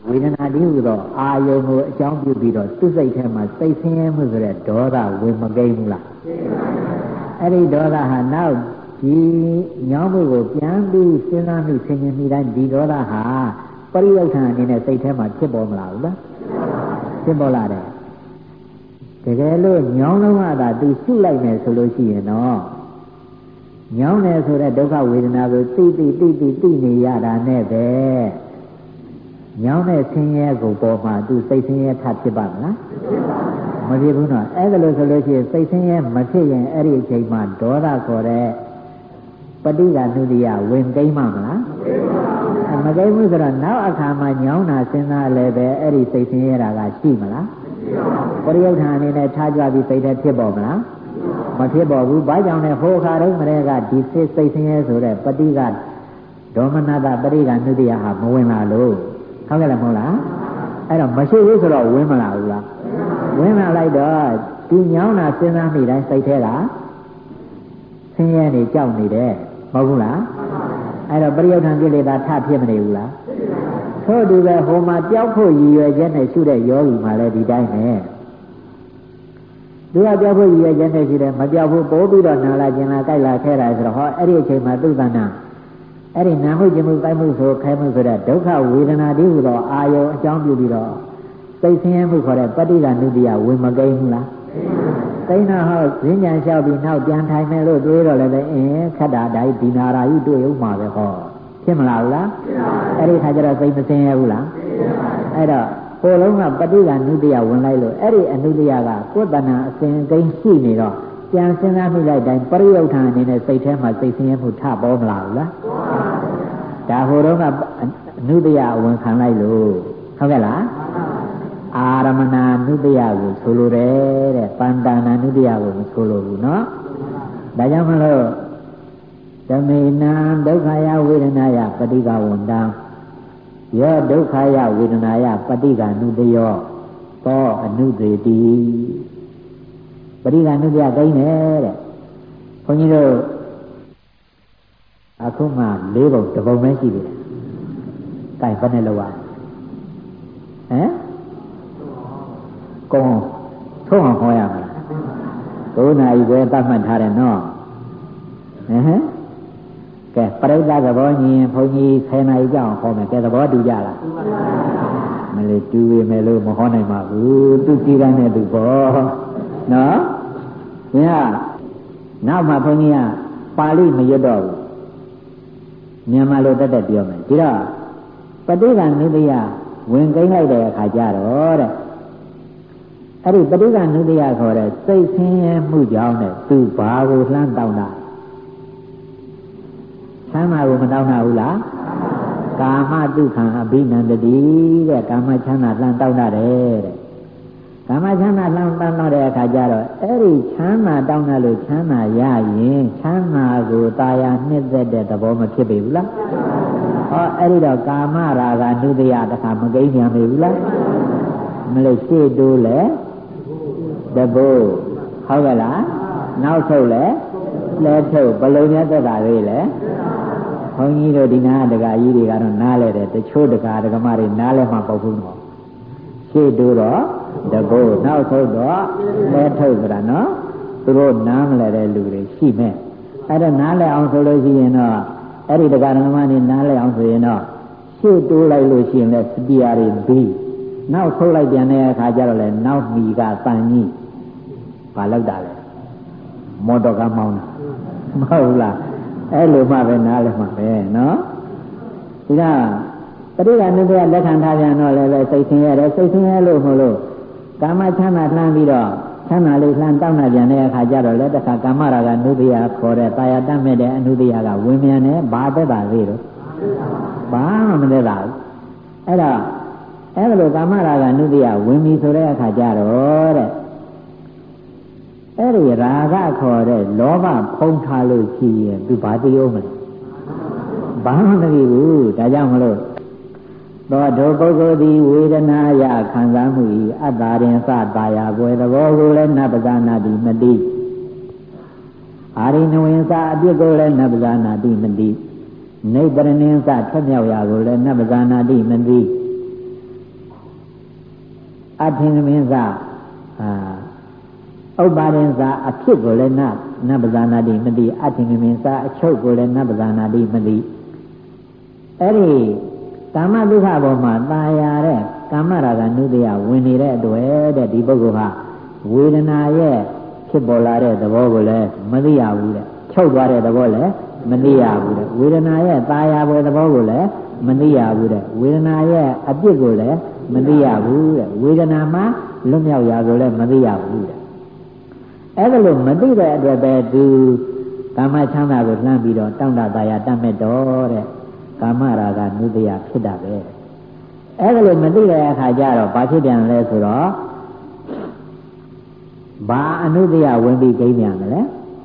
ဝေဒနာတည်းဟူသောအာယုံကိုအကြောင်းပြုပြီးတော့သူ့စိတ်ထဲမှာစိတ်ဆင်းရဲမှုဆိုတဲ့ဒေါသဝင်မကိန်းဘူးလားအဲ့ဒီဒေါသဟာနောက်ဒီညောင်းမှုကိုပြန်ပြီးစဉ်းစားမိဆင်ခြင်မိတိုင်းဒီဒေါသဟာပရိယုတ်ထံအနေနဲ့စိတ်ထဲမှာဖြစ်ပေါ်မလာဘူးလားဖြစ်ပေါ်လာတယ်တကယ်လို့ညောင်းလုံးကသာသူရှုလိုက်မယ်ဆိုလို့ရှိရင်တော့ညောင်းတယ်ဆိုတဲ့ဒုက္ခဝေဒနာကိုသိနေရတာနဲ့ပဲညောင်းတဲ့ဆင်းရဲကိုပေါ်မှာသူစိတ်ဆင်းရဲထဖြစ်ပါမလားမဖြစ်ဘူးနော်အဲ့ဒါလို့ဆိုလို့ရှိရင်စိတ်ဆင်းရဲမဖြစ်ရင်အဲ့ဒီအချိန်မှာဒေါသခေါ်တဲ့ပဋိက္ခဏုတ္တိယဝင်ကိန်းမလားမကိန်းဘူးဆိုတော့နောက်အခါမှာညောင်းတာစဉ်းစားလည်းပဲအဲ့ဒီစိတ်ဆင်းရဲတာကရှိမလားပရိယုတ်ထံအနေနဲ့ထားကြပြီးစိတ်ထဲဖြစ်ပေါ်မလားမဖြစ်ပေါ်ဘူးဘာကြောင့်လဲဟိုခါတုန်းကတည်းကဒီစိတ်ဆင်းရဲဆိုတဲ့ပဋိက္ခဒေါမနတပဋိက္ခဏုတ္တိယဟာမဝင်လာလို့ဟုတ်ကဲ့လားမဟုတ်လားအဲ့တော့မရှိဘူးဆိုတော့ဝင်မလာဘူးလားဝင်လာလိုက်တော့ဒီညောင်းတာစဉ်းစားမိတိုင်းစိတ်ထဲကဆင်းရဲနေကြောက်နေတယ်မဟုတ်ဘူးလားအဲ့တော့ပရိယုတ်ထံကိလေသာထဖြစ်မနေဘူးလားထို့တူပဲဟိုမှာကြောက်ဖို့ရည်ရွယ်ချက်နဲ့ရှုတဲ့ယောဂီမှလည်းဒီတိုင်းပဲသူကကြောက်ဖို့ရည်ရွယ်ချက်နဲ့ရှုတယ်မကြောက်ဘူးပိုးပြီးတော့နာလာကျင်လာကြိုက်လာခဲတာဆိုတော့ဟောအဲ့ဒီအချိန်မှာသုတ္တနာအဲ့ဒီနာမှုကျင်မှုတိုက်မှုဆိုခိုင်းမှုဆိုတဲ့ဒုက္ခဝေဒနာတည်းဟူသောအာယုံအကြောင်းပြုပြီးတော့စိတ်ဆင်းရဲမှုခေါ်တဲ့ပဋိက္ခဏုတ္တိယဝင်မကိန်းဘူးလားကိန်းတော့ဟောဈဉ္ညာလျှောက်ပြီးနောက်ပြန်ထိုင်မယ်လို့တွေးတော့လည်းပဲခက်တာတိုင်းဒီနာရာကြီးတွေ့ဦးမှာပဲဟောဖြစ်မလားဘူးလားအဲ့ဒီခါကျတော့စိတ်မဆင်းရဲဘူးလားအဲ့တော့ဟိုလုံးကပဋိက္ခဏုတ္တိယဝင်လိုက်လို့အဲ့ဒီအနုတ္တိယကကိုယ်တဏ္ဍာအစဉ်ကိန်းရှိနေတော့ပြန်စဉ်းစားမိလိုက်တိုင်းပရိယုတ်ထံအနေနဲ့စိတ်ထဲမှာစိတ်ဆင်းရဲမှုထပေါ်မလာဘူးလားဒါဟိုတော့ကအနုတ္တယဝင်ခံလိုက်လို့ဟုတ်ကဲ့လားအာရမဏနုတ္တယကိုဆိုလိုတယ်တဲ့ပန္တနာနုတ္တယကိုမဆိုလိုဘူးเนาะဒါကြောင့်မလို့ဓမေနံဒုက္ခယဝေဒနာယပฏิကဝန္တံယောဒုက္ခယဝေဒနာယပฏิကနုတ္တယောသောအနုတေတိပฏิကနုတ္တယကိန်းတယ်တဲ့ခွန်ကြီးတို့အခုမှ၄ပုံတစ်ပုံပဲရှိသေးတယ်။ကိုင်ဘယ်နဲ့လောက်ဟမ်ကုန်းထုံးအောင်ခေါ်ရမှာလား9 နာရီပဲသတ်မှတ်ထားတယ်နော်ဟမ်ကဲပရိသတ်သဘောညီရင်ဘုန်းကြီး10 နာရီကြောင်းခေါ်မယ်ကဲသဘောတူကြလားမလေးတူပေမဲ့လို့မဟောနိုင်ပါဘူးသူကြည်တန်းတဲ့သူပေါ့နော်ညနောက်မှဘုန်းကြီးကပါဠိမရွတ်တော့ဘူးမြန်မာလိုတက်တက်ပြောမယ်ဒီတော့ပဋိက္ခဏုတ္တိယဝင်ကိန်းလိုက်တဲ့အခါကျတော့တဲ့အဲ့ဒီပဋိက္ခဏုတ္တိယခေါ်တဲ့စိတ်ဆင်းရဲမှုကြောင့်တဲ့သူဘာကိုလှမ်းတောင်းတာဆမ်းမာကိုမတောင်းတာဘူးလားကာမတုခံအဘိနန္တတိတဲ့ကာမချမ်းသာလှမ်းတောင်းတာတဲ့ကာမချမ်းသာလှမ်းတောင်းတဲ့အခါကျတော့အဲ့ဒီချမ်းသာတောင်းတယ်လို့ချမ်းသာရရင်ချမ်းသာကိုတာယာနှစ်သက်တဲ့သဘောမဖြစ်ပေဘူးလားဟောအဲ့ဒီတော့ကာမရာဂနုတ္တယတခါမကိန်းပြန်ပေဘူးလားမလို့ရှေ့တိုးလဲတဘိုးဟုတ်ကဲ့လားနောက်ထုတ်လဲလဲထုတ်ဘလုံးနဲ့သက်တာလေးလဲဘုန်းကြီးတို့ဒီနာဒကာကြီးတွေကတော့နားလဲတယ်တချို့ဒကာဒကမတွေနားလဲမှပေါ့ဘူးနော်ရှေ့တိုးတော့တဘိုးနောက်ထုတ်တော့လဲထုတ်ဆိုတာနော်သူတို့နားမလဲတဲ့လူတွေရှိမဲ့အဲ့ဒါနားလဲအောင်ဆိုလို့ရှိရင်တော့အဲ့ဒီဒကာဒကမတွေနားလဲအောင်ဆိုရင်တော့ရှေ့တိုးလိုက်လို့ရှိရင်လဲစတိယာတွေပြီးနောက်ထုတ်လိုက်ပြန်တဲ့အခါကျတော့လဲနောက်မီကတန်ကြီးဘာလောက်တာလဲမော်တော်ကမောင်းတာမဟုတ်လားအဲ့လိုမှပဲနားလဲမှပဲနော်ဒီကပရိက္ခဏုတ္တယလက်ခံထားပြန်တော့လည်းပဲစိတ်ဆင်းရဲတယ်စိတ်ဆင်းရဲလို့မလို့ကာမချမ်းသာလှမ်းပြီးတော့ချမ်းသာလေးလှမ်းတောင်းတာပြန်တဲ့အခါကျတော့လည်းတခါကာမရာဂနုတ္တယခေါ်တဲ့တာယာတတ်မဲ့တဲ့အနုတ္တယကဝင်မြန်တယ်ဘာသက်တာလေးတော့ဘာမှမသက်တာဘူးအဲ့တော့အဲ့လိုကာမရာဂနုတ္တယဝင်ပြီဆိုတဲ့အခါကျတော့တဲ့အဲ့ဒီရာဂခေါ်တဲ့လောဘဖုံးထားလို့ရှိရင်သူဘာတည်အောင်မလဲဘာမှမတည်ဘူးဒါကြောင့်မလို့သောဒုပုဂ္ဂိုလ်သည်ဝေဒနာယခံစားမှု၏အတ္တရင်စတာယာဘွယ်သဘောကိုလည်းနပဇာနာတိမတိအာရိနဝင်စအပြစ်ကိုလည်းနပဇာနာတိမတိနေတရဏင်းစထွက်မြောက်ရာကိုလည်းနပဇာနာတိမတိအထင်သမင်းစားဥပ္ပါဒင်စားအဖြစ်ကိုလည်းနပဇာနာတိမသိအထင်သမင်းစားအချုပ်ကိုလည်းနပဇာနာတိမသိအဲ့ဒီကာမဒုက္ခပေါ်မှာตายရတဲ့ကာမရာဂနုတ္တယဝင်နေတဲ့အတွက်တဲ့ဒီပုဂ္ဂိုလ်ဟာဝေဒနာရဲ့ဖြစ်ပေါ်လာတဲ့သဘောကိုလည်းမသိရဘူးတဲ့ချုပ်သွားတဲ့သဘောလည်းမသိရဘူးတဲ့ဝေဒနာရဲ့ตายရပွဲသဘောကိုလည်းမသိရဘူးတဲ့ဝေဒနာရဲ့အပြစ်ကိုလည်းမသိရဘူးတဲ့ဝေဒနာမှာလွတ်မြောက်ရာကိုလည်းမသိရဘူးတဲ့အဲ့ဒါလို့မသိတဲ့အတွက်ပဲသူကာမချမ်းသာကိုလှမ်းပြီးတော့တောင့်တသာယာတတ်မဲ့တော့တဲ့ကာမရာဂနုတ္တယဖြစ်တာပဲအဲ့ဒါလို့မသိတဲ့အခါကျတော့ဘာဖြစ်ပြန်လဲဆိုတော့ဘာအနုတ္တယဝင်ပြီးကိန်းပြန်မလဲ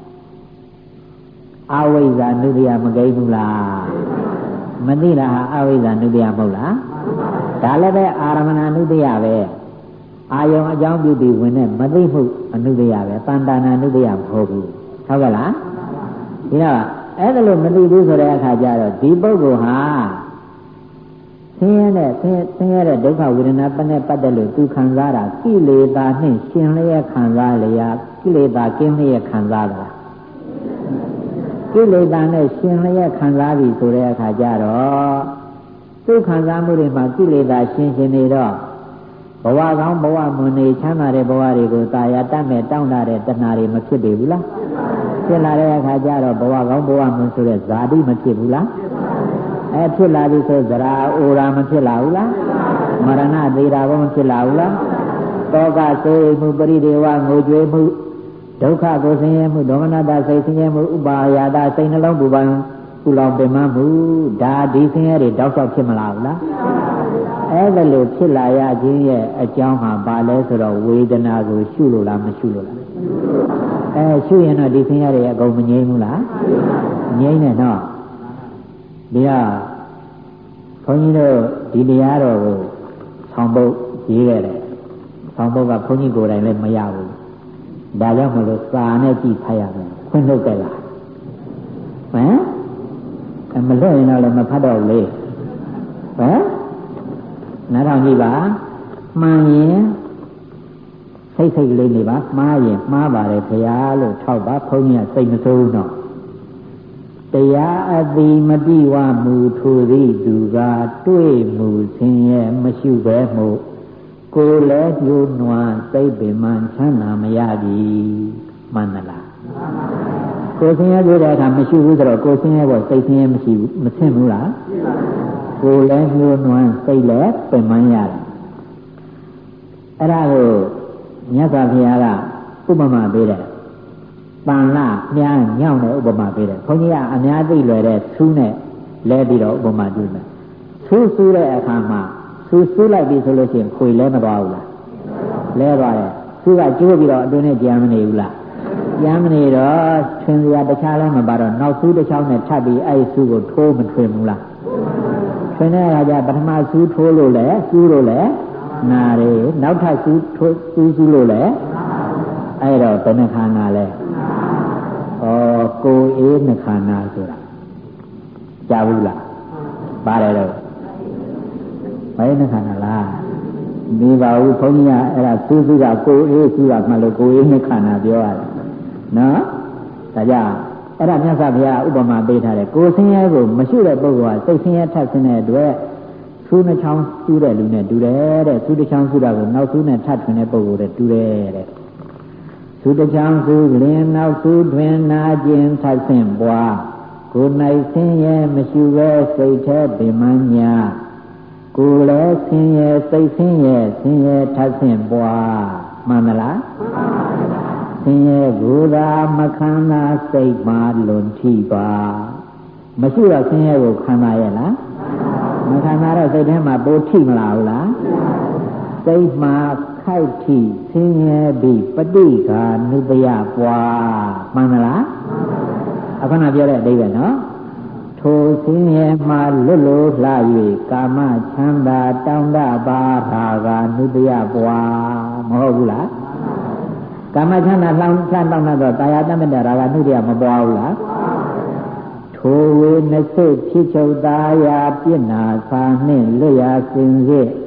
အဝိဇ္ဇာနုတ္တယမကိန်းဘူးလားမသိတာဟာအဝိဇ္ဇာနုတ္တယမဟုတ်လားဒါလည်းပဲအာရမဏနုတ္တယပဲအာယုံအကြောင်းပြုပြီးဝင်တဲ့မသိမှုအနုတ္တယပဲတန်တာနာနုတ္တယမဟုတ်ဘူးဟုတ်ကဲ့လားဒီတော့အဲ့ဒါလို့မသိဘူးဆိုတဲ့အခါကျတော့ဒီပုဂ္ဂိုလ်ဟာဆင်းရဲတဲ့ဒုက္ခဝေဒနာနဲ့ပတ်သက်လို့သူခံစားတာကိလေသာနဲ့ရှင်လျက်ခံစားလျာကိလေသာကင်းလျက်ခံစားတာကိလေသာနဲ့ရှင်လျက်ခံစားပြီဆိုတဲ့အခါကျတော့သူခံစားမှုတွေမှာကိလေသာရှင်နေတော့ဘဝကောင်းဘဝမွန်နေချမ်းသာတဲ့ဘဝတွေကိုသာယာတတ်မဲ့တောင်းတတဲ့တဏှာတွေမဖြစ်ပေဘူးလားဖြစ်လာတဲ့အခါကျတော့ဘဝကောင်းဘဝမွန်ဆိုတဲ့ဇာတိမဖြစ်ဘူးလားဖြစ်လာပြီဆိုဇရာအိုရာမဖြစ်လာဘူးလားမရဏသေးတာကောမဖြစ်လာဘူးလားတောကဆိုးမှုပရိဒေဝငိုကြွေးမှုဒုက္ခကိုဆင်းရဲမှုဒေါမနတစိတ်ဆင်းရဲမှုဥပါယာဒစိတ်နှလုံးပူပန်ပူလောင်ပင်မမှုဒါဒီဆင်းရဲတွေတောက်လျှောက်ဖြစ်မလာဘူးလားအဲ့ဒါလို့ဖြစ်လာရခြင်းရဲ့အကြောင်းဟာဘာလဲဆိုတော့ဝေဒနာကိုရှုလို့လားမရှုလို့လားရှုရင်တော့ဒီဆင်းရဲတွေအကုန်မငြိမ်းဘူးလားငြိမ်းတယ်နော်ဒီကဘုန်းကြီးတို့ဒီတရားတော်ကိုဆောင်ပုဒ်ရေးခဲ့တယ်ဆောင်ပုဒ်ကဘုန်းကြီးကိုယ်တိုင်လည်းမရဘူးဒါကြောင့်မလို့စာနဲ့ကြည့်ဖတ်ရမယ်ခွင့်လုပ်ကြလားဟမ်မလွတ်ရင်တော့လည်းမဖတ်တော့ဘူးလေဟမ်နားထောင်ကြည့်ပါမှန်ရင်စိတ်လေးနေပါမှားရင်မှားပါတယ်ခင်ဗျာလို့ထောက်ပါဘုန်းကြီးကစိတ်မဆိုးဘူးနော်တရားအတိမတိဝမူထိုသည်သူကတွေ့မှုဆင်းရဲမရှိပဲမှုကိုယ်လည်းညှိုးနွမ်းစိတ်ပင်မှချမ်းသာမရပြီမှန်သလားကိုယ်ဆင်းရဲတွေ့တဲ့အခါမရှိဘူးဆိုတော့ကိုယ်ဆင်းရဲပေါ့စိတ်ဆင်းရဲမရှိဘူးမဆင်းဘူးလားကိုယ်လည်းညှိုးနွမ်းစိတ်လည်းပင်မှရတယ်အဲ့ဒါကိုမြတ်စွာဘုရားကဥပမာပေးတယ်ပန်လာမြားညောင်းတဲ့ဥပမာပေးတယ်ခွန်ကြီးကအများသိလွယ်တဲ့ဆူးနဲ့လဲပြီးတော့ဥပမာပြုတယ်ဆူးတဲ့အခါမှာဆူးလိုက်ပြီဆိုလို့ရှိရင်ခွေလဲမသွားဘူးလားလဲသွားတယ်ဆူးကကျိုးပြီးတော့အတွင်းနဲ့ကြမ်းမနေဘူးလားကြမ်းမနေတော့ထွင်စရာတခြားလည်းမပါတော့နောက်ဆူးတစ်ချောင်းနဲ့ထပ်ပြီးအဲ့ဆူးကိုထိုးမထွင်ဘူးလားထွင်တဲ့အခါကျပထမဆူးထိုးလို့လဲဆူးလို့လဲနာရီနောက်ထပ်ဆူးလို့လဲအဲ့တော့ဘယ်နှခါနာလဲကိုယ်အေးနှခန္ဓာဆိုတာကြားဘူးလားပါတယ်တော့ဘယ်နှခန္ဓာလားဒီပါဘူးဘုန်းကြီးကအဲ့ဒါစူးကကိုယ်အေးစူးကမှလို့ကိုယ်အေးနှခန္ဓာပြောရတယ်နော်ဒါကြောင့်အဲ့ဒါမြတ်စွာဘုရားဥပမာပေးထားတယ်ကိုယ်ဆင်းရဲကိုမရှိတဲ့ပုဂ္ဂိုလ်ကစိတ်ဆင်းရဲထပ်ဆင်းတဲ့အတွက်ဆူးနှချောင်းဆူးတဲ့လူနဲ့တူတယ်တဲ့ဆူးတစ်ချောင်းဆူးတာကိုနောက်ဆူးနဲ့ထပ်ထွင်တဲ့ပုဂ္ဂိုလ်နဲ့တူတယ်တဲ့ဆူးတစ်ချောင်းဆူးလင်းနောက်ဆူးတွင်နာကျင်ထပ်ဆင့်ပွားကိုယ်၌ဆင်းရဲမရှိပဲစိတ်แท้ပင်မညာကိုယ်လည်းဆင်းရဲစိတ်ဆင်းရဲထပ်ဆင့်ပွားမှန်မလားဆင်းရဲကိုယ်သာမခံနာစိတ်မှလွန်ထိပါမရှိတော့ဆင်းရဲကိုခံနာရဲ့လားမခံနာတော့စိတ်ထဲမှာပိုးထိမလားဘူးလားစိတ်မှာခိုက်ထိဆင်းရဲပြီးပဋိက္ခာနုပယပွားမှန်မလားအခုနပြောတဲ့အဓိပ္ပာယ်နော်ထိုဆင်းရဲမှလွတ်လို့လှ၍ကာမချမ်းသာတောင်းတပါရာဂနုပယပွားမဟုတ်ဘူးလားကာမချမ်းသာတောင်းတော့တာယာတမတ္တရာဂနုပယမပွားဘူးလားထိုဝေနစိဖြစ်ချုပ်သားရာပြစ်နာစာနှင့်လွတ်ရာစင်စစ်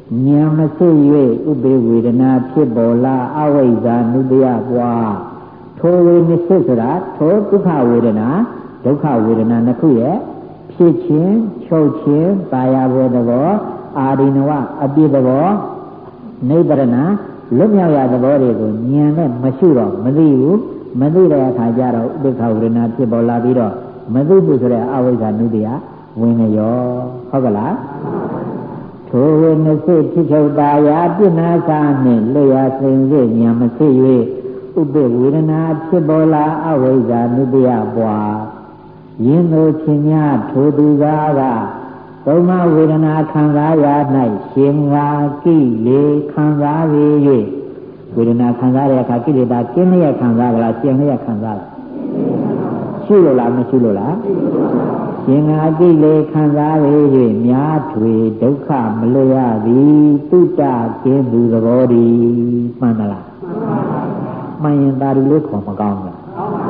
ဉာဏ်မစစ်၍ဥပေဝေဒနာဖြစ်ပေါ်လာအဝိဇ္ဇာနုတ္တယပွားထိုဝေမစစ်ဆိုတာထိုဒုက္ခဝေဒနာဒုက္ခဝေဒနာနှစ်ခုရဲ့ဖြစ်ခြင်းချုပ်ခြင်းပါရဘွယ်သဘောအာရိနဝအပြည့်သဘောနိဗ္ဗာန်လွတ်မြောက်ရသဘောတွေကိုဉာဏ်နဲ့မရှိတော့မသိဘူးမသိတဲ့အခါကျတော့ဥပ္ပခဝေဒနာဖြစ်ပေါ်လာပြီးတော့မသိဘူးဆိုတဲ့အဝိဇ္ဇာနုတ္တယဝင်နေရောဟုတ်ကလားထိုဝေနစစ်ဖြစ်ချုပ်တာယာပြဏ္ဏစာနှင့်လျာစိန်စေဉာဏ်မစစ်၍ဥပ္ပဝေဒနာဖြစ်ပေါ်လာအဝိဇ္ဇာနုတ္တယပွားယင်းတို့ချင်းများထိုသူကားကသုံးမဝေဒနာခံစားရ၌ရှင်ငါကိလေခံစားရ၍ဝေဒနာခံစားတဲ့အခါကိလေသာကျင်းလျက်ခံစားကြလားကျင်းလျက်ခံစားလားရှိလို့လားမရှိလို့လားရှင်ငါကိလေခံစားရ၍မြားထွေဒုက္ခမလွတ်ရသည်တုတ္တကျင်းသူသဘောတည်းမှန်သလားမှန်ရင်ဒါလို့ခေါ်မကောင်းဘူး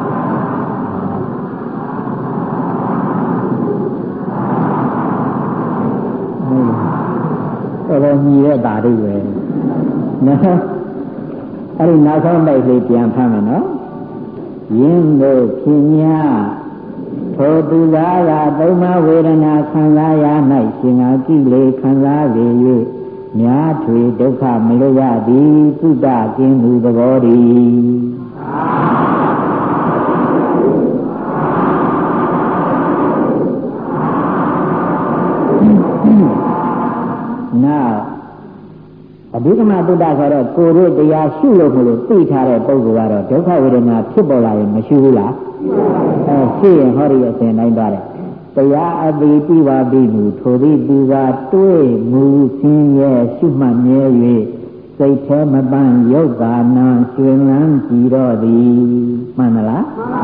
တော်ညီရဲ့တာတွေပဲနော်အဲ့ဒီနောက်ဆုံးတိုက်လေးပြန်ဖတ်မယ်နော်ယင်းတို့ဖြစ်ညာထိုသူသာကသုံးမဝေဒနာခံစားရ၌ရှင်ငါကိလေခံစားလေ၍မြားထွေဒုက္ခမလွတ်ရသည်သုတ္တကျင်းသူသဘောတည်းနောက်အဘိဓမ္မာတုဒ္ဒဆိုတော့ကိုယ်တို့တရားရှုလို့မလို့သိထားတဲ့ပုဂ္ဂိုလ်ကတော့ဒုက္ခဝေဒနာဖြစ်ပေါ်လာရင်မရှိဘူးလားရှိရင်ဟောဒီအစဉ်တိုင်းသွားတယ်တရားအတိပြပါပြီမူထိုသည့်သူကတွေးမူစင်းရဲ့ရှုမှတ်မြဲ၍စိတ်ထဲမပန်းရုပ်သာနာရွှင်လန်းကြည်တော့သည်မှန်မလား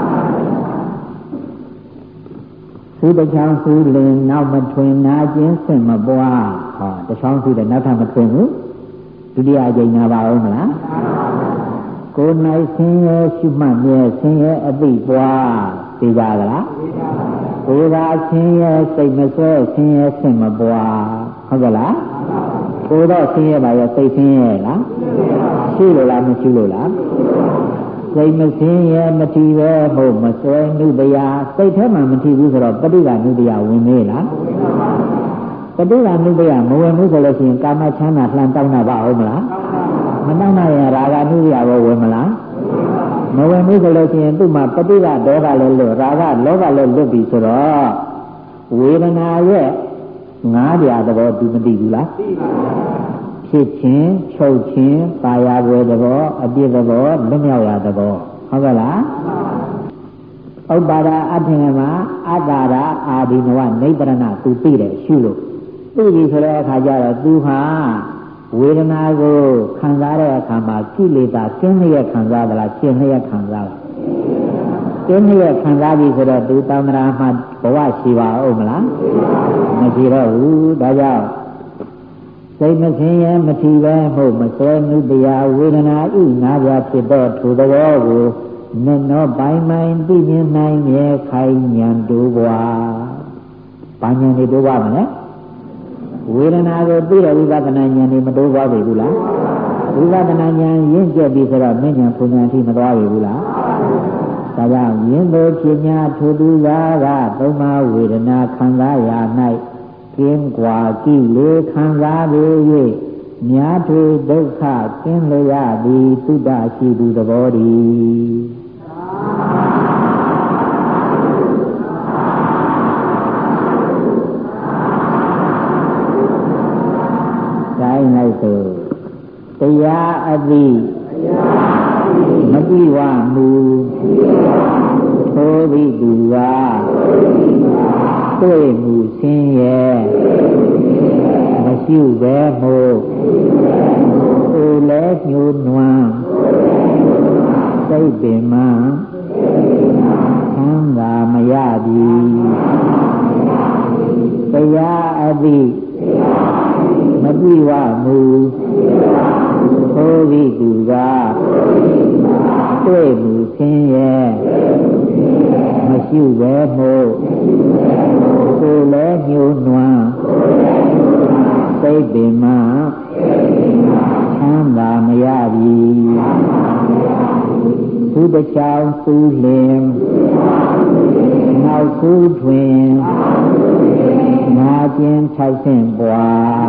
သုတချောင်းစုလင်နောက်မထွင်နာခြင်းဆင့်မပွားဟောတချောင်းစုတဲ့နောက်ထပ်မထွင်ဘူးဒုတိယအကြိမ်နာပါအောင်မလားကိုယ်၌ဆင်းရဲရှုမှတ်မြဲဆင်းရဲအသိပွားသိကြသလားကိုယ်ကဆင်းရဲစိတ်မဆွဲဆင်းရဲဆင့်မပွားဟုတ်ကလားကိုယ်တော့ဆင်းရဲပါရဲ့စိတ်ဆင်းရဲလားရှိလို့လားမရှိလို့လားစိတ်မဆင်းရဲမထီပဲဟုတ်မဆွဲနုတရားစိတ်ထဲမှာမထီဘူးဆိုတော့ပဋိက္ခနုတရားဝင်နေလားပဋိက္ခနုတရားမဝင်ဘူးဆိုလို့ရှိရင်ကာမချမ်းသာလှန်တောင်းတာပါအောင်မလားမတောင်းနိုင်ရင်ရာဂနုတရားရောဝင်မလားမဝင်ဘူးဆိုလို့ရှိရင်သူ့မှာပဋိက္ခဒေါသလည်းလွတ်ရာဂလောဘလည်းလွတ်ပြီဆိုတော့ဝေဒနာရဲ့ငါးပြာသဘောသူမသိဘူးလားဖြစ်ခြင်းချုပ်ခြင်းပါရဘွယ်သဘောအပြည့်သဘောလွတ်မြောက်ရသဘောဟုတ်ကဲ့လားဥပ္ပါဒအထင်မှာအတ္တရာအာဒီနဝနိဗ္ဗာန်သူသိတယ်ရှုလို့သိပြီဆိုတဲ့အခါကျတော့သူဟာဝေဒနာကိုခံစားတဲ့အခါမှာကိလေသာကျင်းလျက်ခံစားသလားကျင်းလျက်ခံစားလားကျင်းလျက်ခံစားပြီဆိုတော့သူတမ္မာမှာဘဝရှိပါဦးမလားမရှိတော့ဘူးဒါကြောင့်စိတ်မဆင်းရဲမထီပဲဟုတ်မစွဲနုတရားဝေဒနာဤငါးပါးဖြစ်တော့ထိုသဘောကိုမျက်နှာပိုင်းပိုင်းသိမြင်နိုင်ရဲ့ခိုင်ဉာဏ်တိုးပွား။ဘာဉာဏ်တွေတိုးပွားမလဲ။ဝေဒနာကိုသိတဲ့ဝိပဿနာဉာဏ်တွေမတိုးပွားပြီဘူးလား။ဝိပဿနာဉာဏ်ရင့်ကျက်ပြီဆိုတော့မြဉဏ်ပူဉဏ်အထိမသွားပြီဘူးလား။ဒါကြောင့်ယင်းတို့ဖြစ်냐ထိုသူကားကသုံးပါးဝေဒနာခံစားရာ၌ကင်းကွာကိလေခံစားပေ၍မြားထွေဒုက္ခကင်းလျက်သည်သုတ္တရှိသူသဘောတည်းတိုင်းလိုက်ဆိုတရားအသိမတိဝမူထိုသည့်သူကတွေ့မှုဆင်းရဲမရှိပဲမို့ကိုယ်လည်းညှိုးနွမ်းစိတ်ပင်မှချမ်းသာမရပြီတရားအသိမတိဝမူထိုသည့်သူကတွေ့မှုဆင်းရဲမရှိပဲမို့ကိုယ်လည်းညှိုးနွမ်းစစိတ်ပင်မှချမ်းသာမရပြီသူတစ်ချောင်းသူလင်နောက်သူတွင်ငါချင်း6ဆင့်ပွား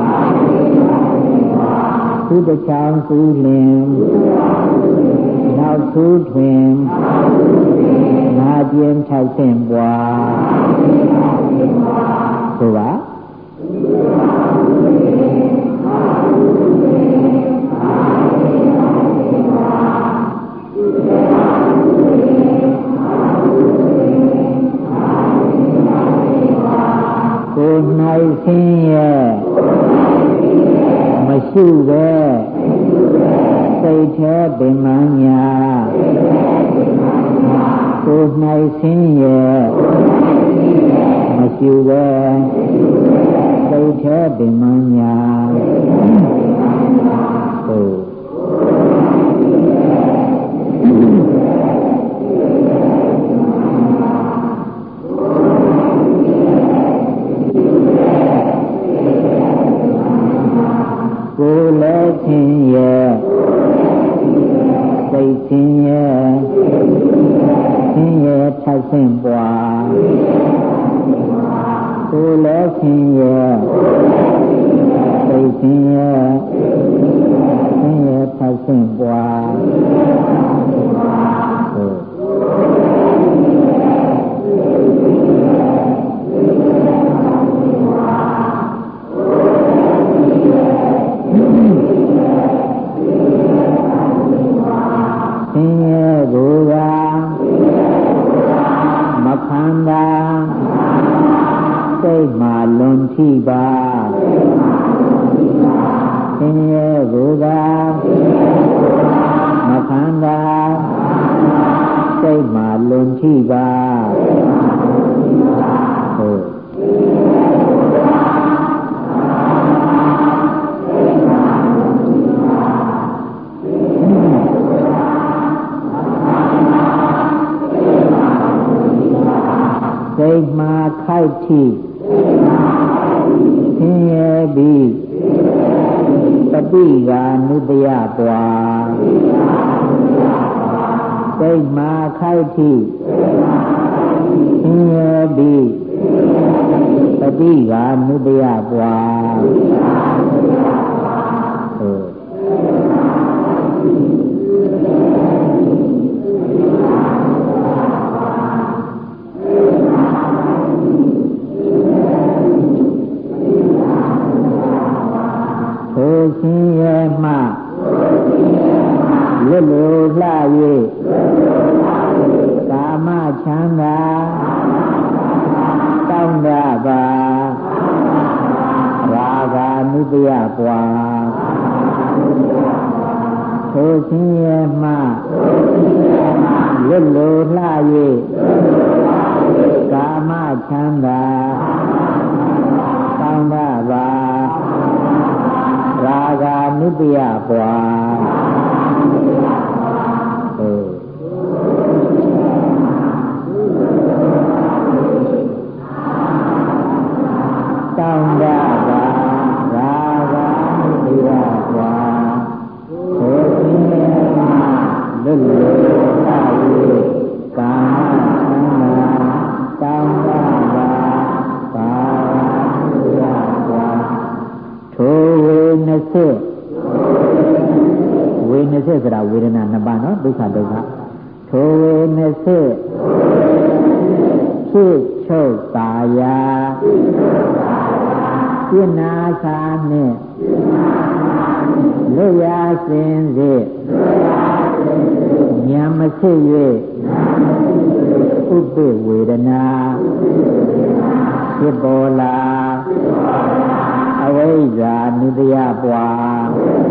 သူတစ်ချောင်းသူလင်နောက်သူတွင်ငါချင်း6ဆင့်ပွားဆိုပါကိုယ်၌ဆင်းရဲမရှိပဲစိတ်แท้ပင်မညာကိုယ်၌ဆင်းရဲမရှိပဲစိတ်แท้ပင်မညာကိုကိုယ်လည်းဆင်းရဲစိတ်ဆင်းရဲဆင်းရဲ6ဆင့်ပွားကိုယ်လည်းဆင်းရဲစိတ်ဆင်းရဲဆင်းရဲ6ဆင့်ပွားစိတ်မှလွန်ထိပါဆင်းရဲကိုယ်သာမခံတာစိတ်မှလွန်ထိပါဟုတ်စိတ်မှခိုက်ထိဆင်းရဲပြီးပฏิကာနုတယပွားစိတ်မှခိုက်ထိဆင်းရဲပြီးပฏิကာနုတယပွားဆင်းရဲမှလွတ်လိုလှ၍ကာမချမ်းသာတောင်းတပါရာဂာနုတယပွားထိုဆင်းရဲမှလွတ်လိုလှ၍ကာမချမ်းသာတောင်းတပါရာဂာနုတယပွားတောင်းတပါရာဂာနုတယပွားသို့ဆင်းရဲမှလွတ်လိုလှ၍ကာမချမ်းသာတောင်းတပါရာဂာနုတယပွားထိုဝေနစိဆိုတာဝေဒနာ2ပါးနော်ဒုက္ခဒုက္ခထိုဝေနစိဖြစ်ချုပ်သာယာပြဏ္ဏသာနှင့်လွတ်ရာစင်စေဉာဏ်မဖြစ်၍ဥပ္ပဝေဒနာဖြစ်ပေါ်လာအဝိဇ္ဇာနုတယပွား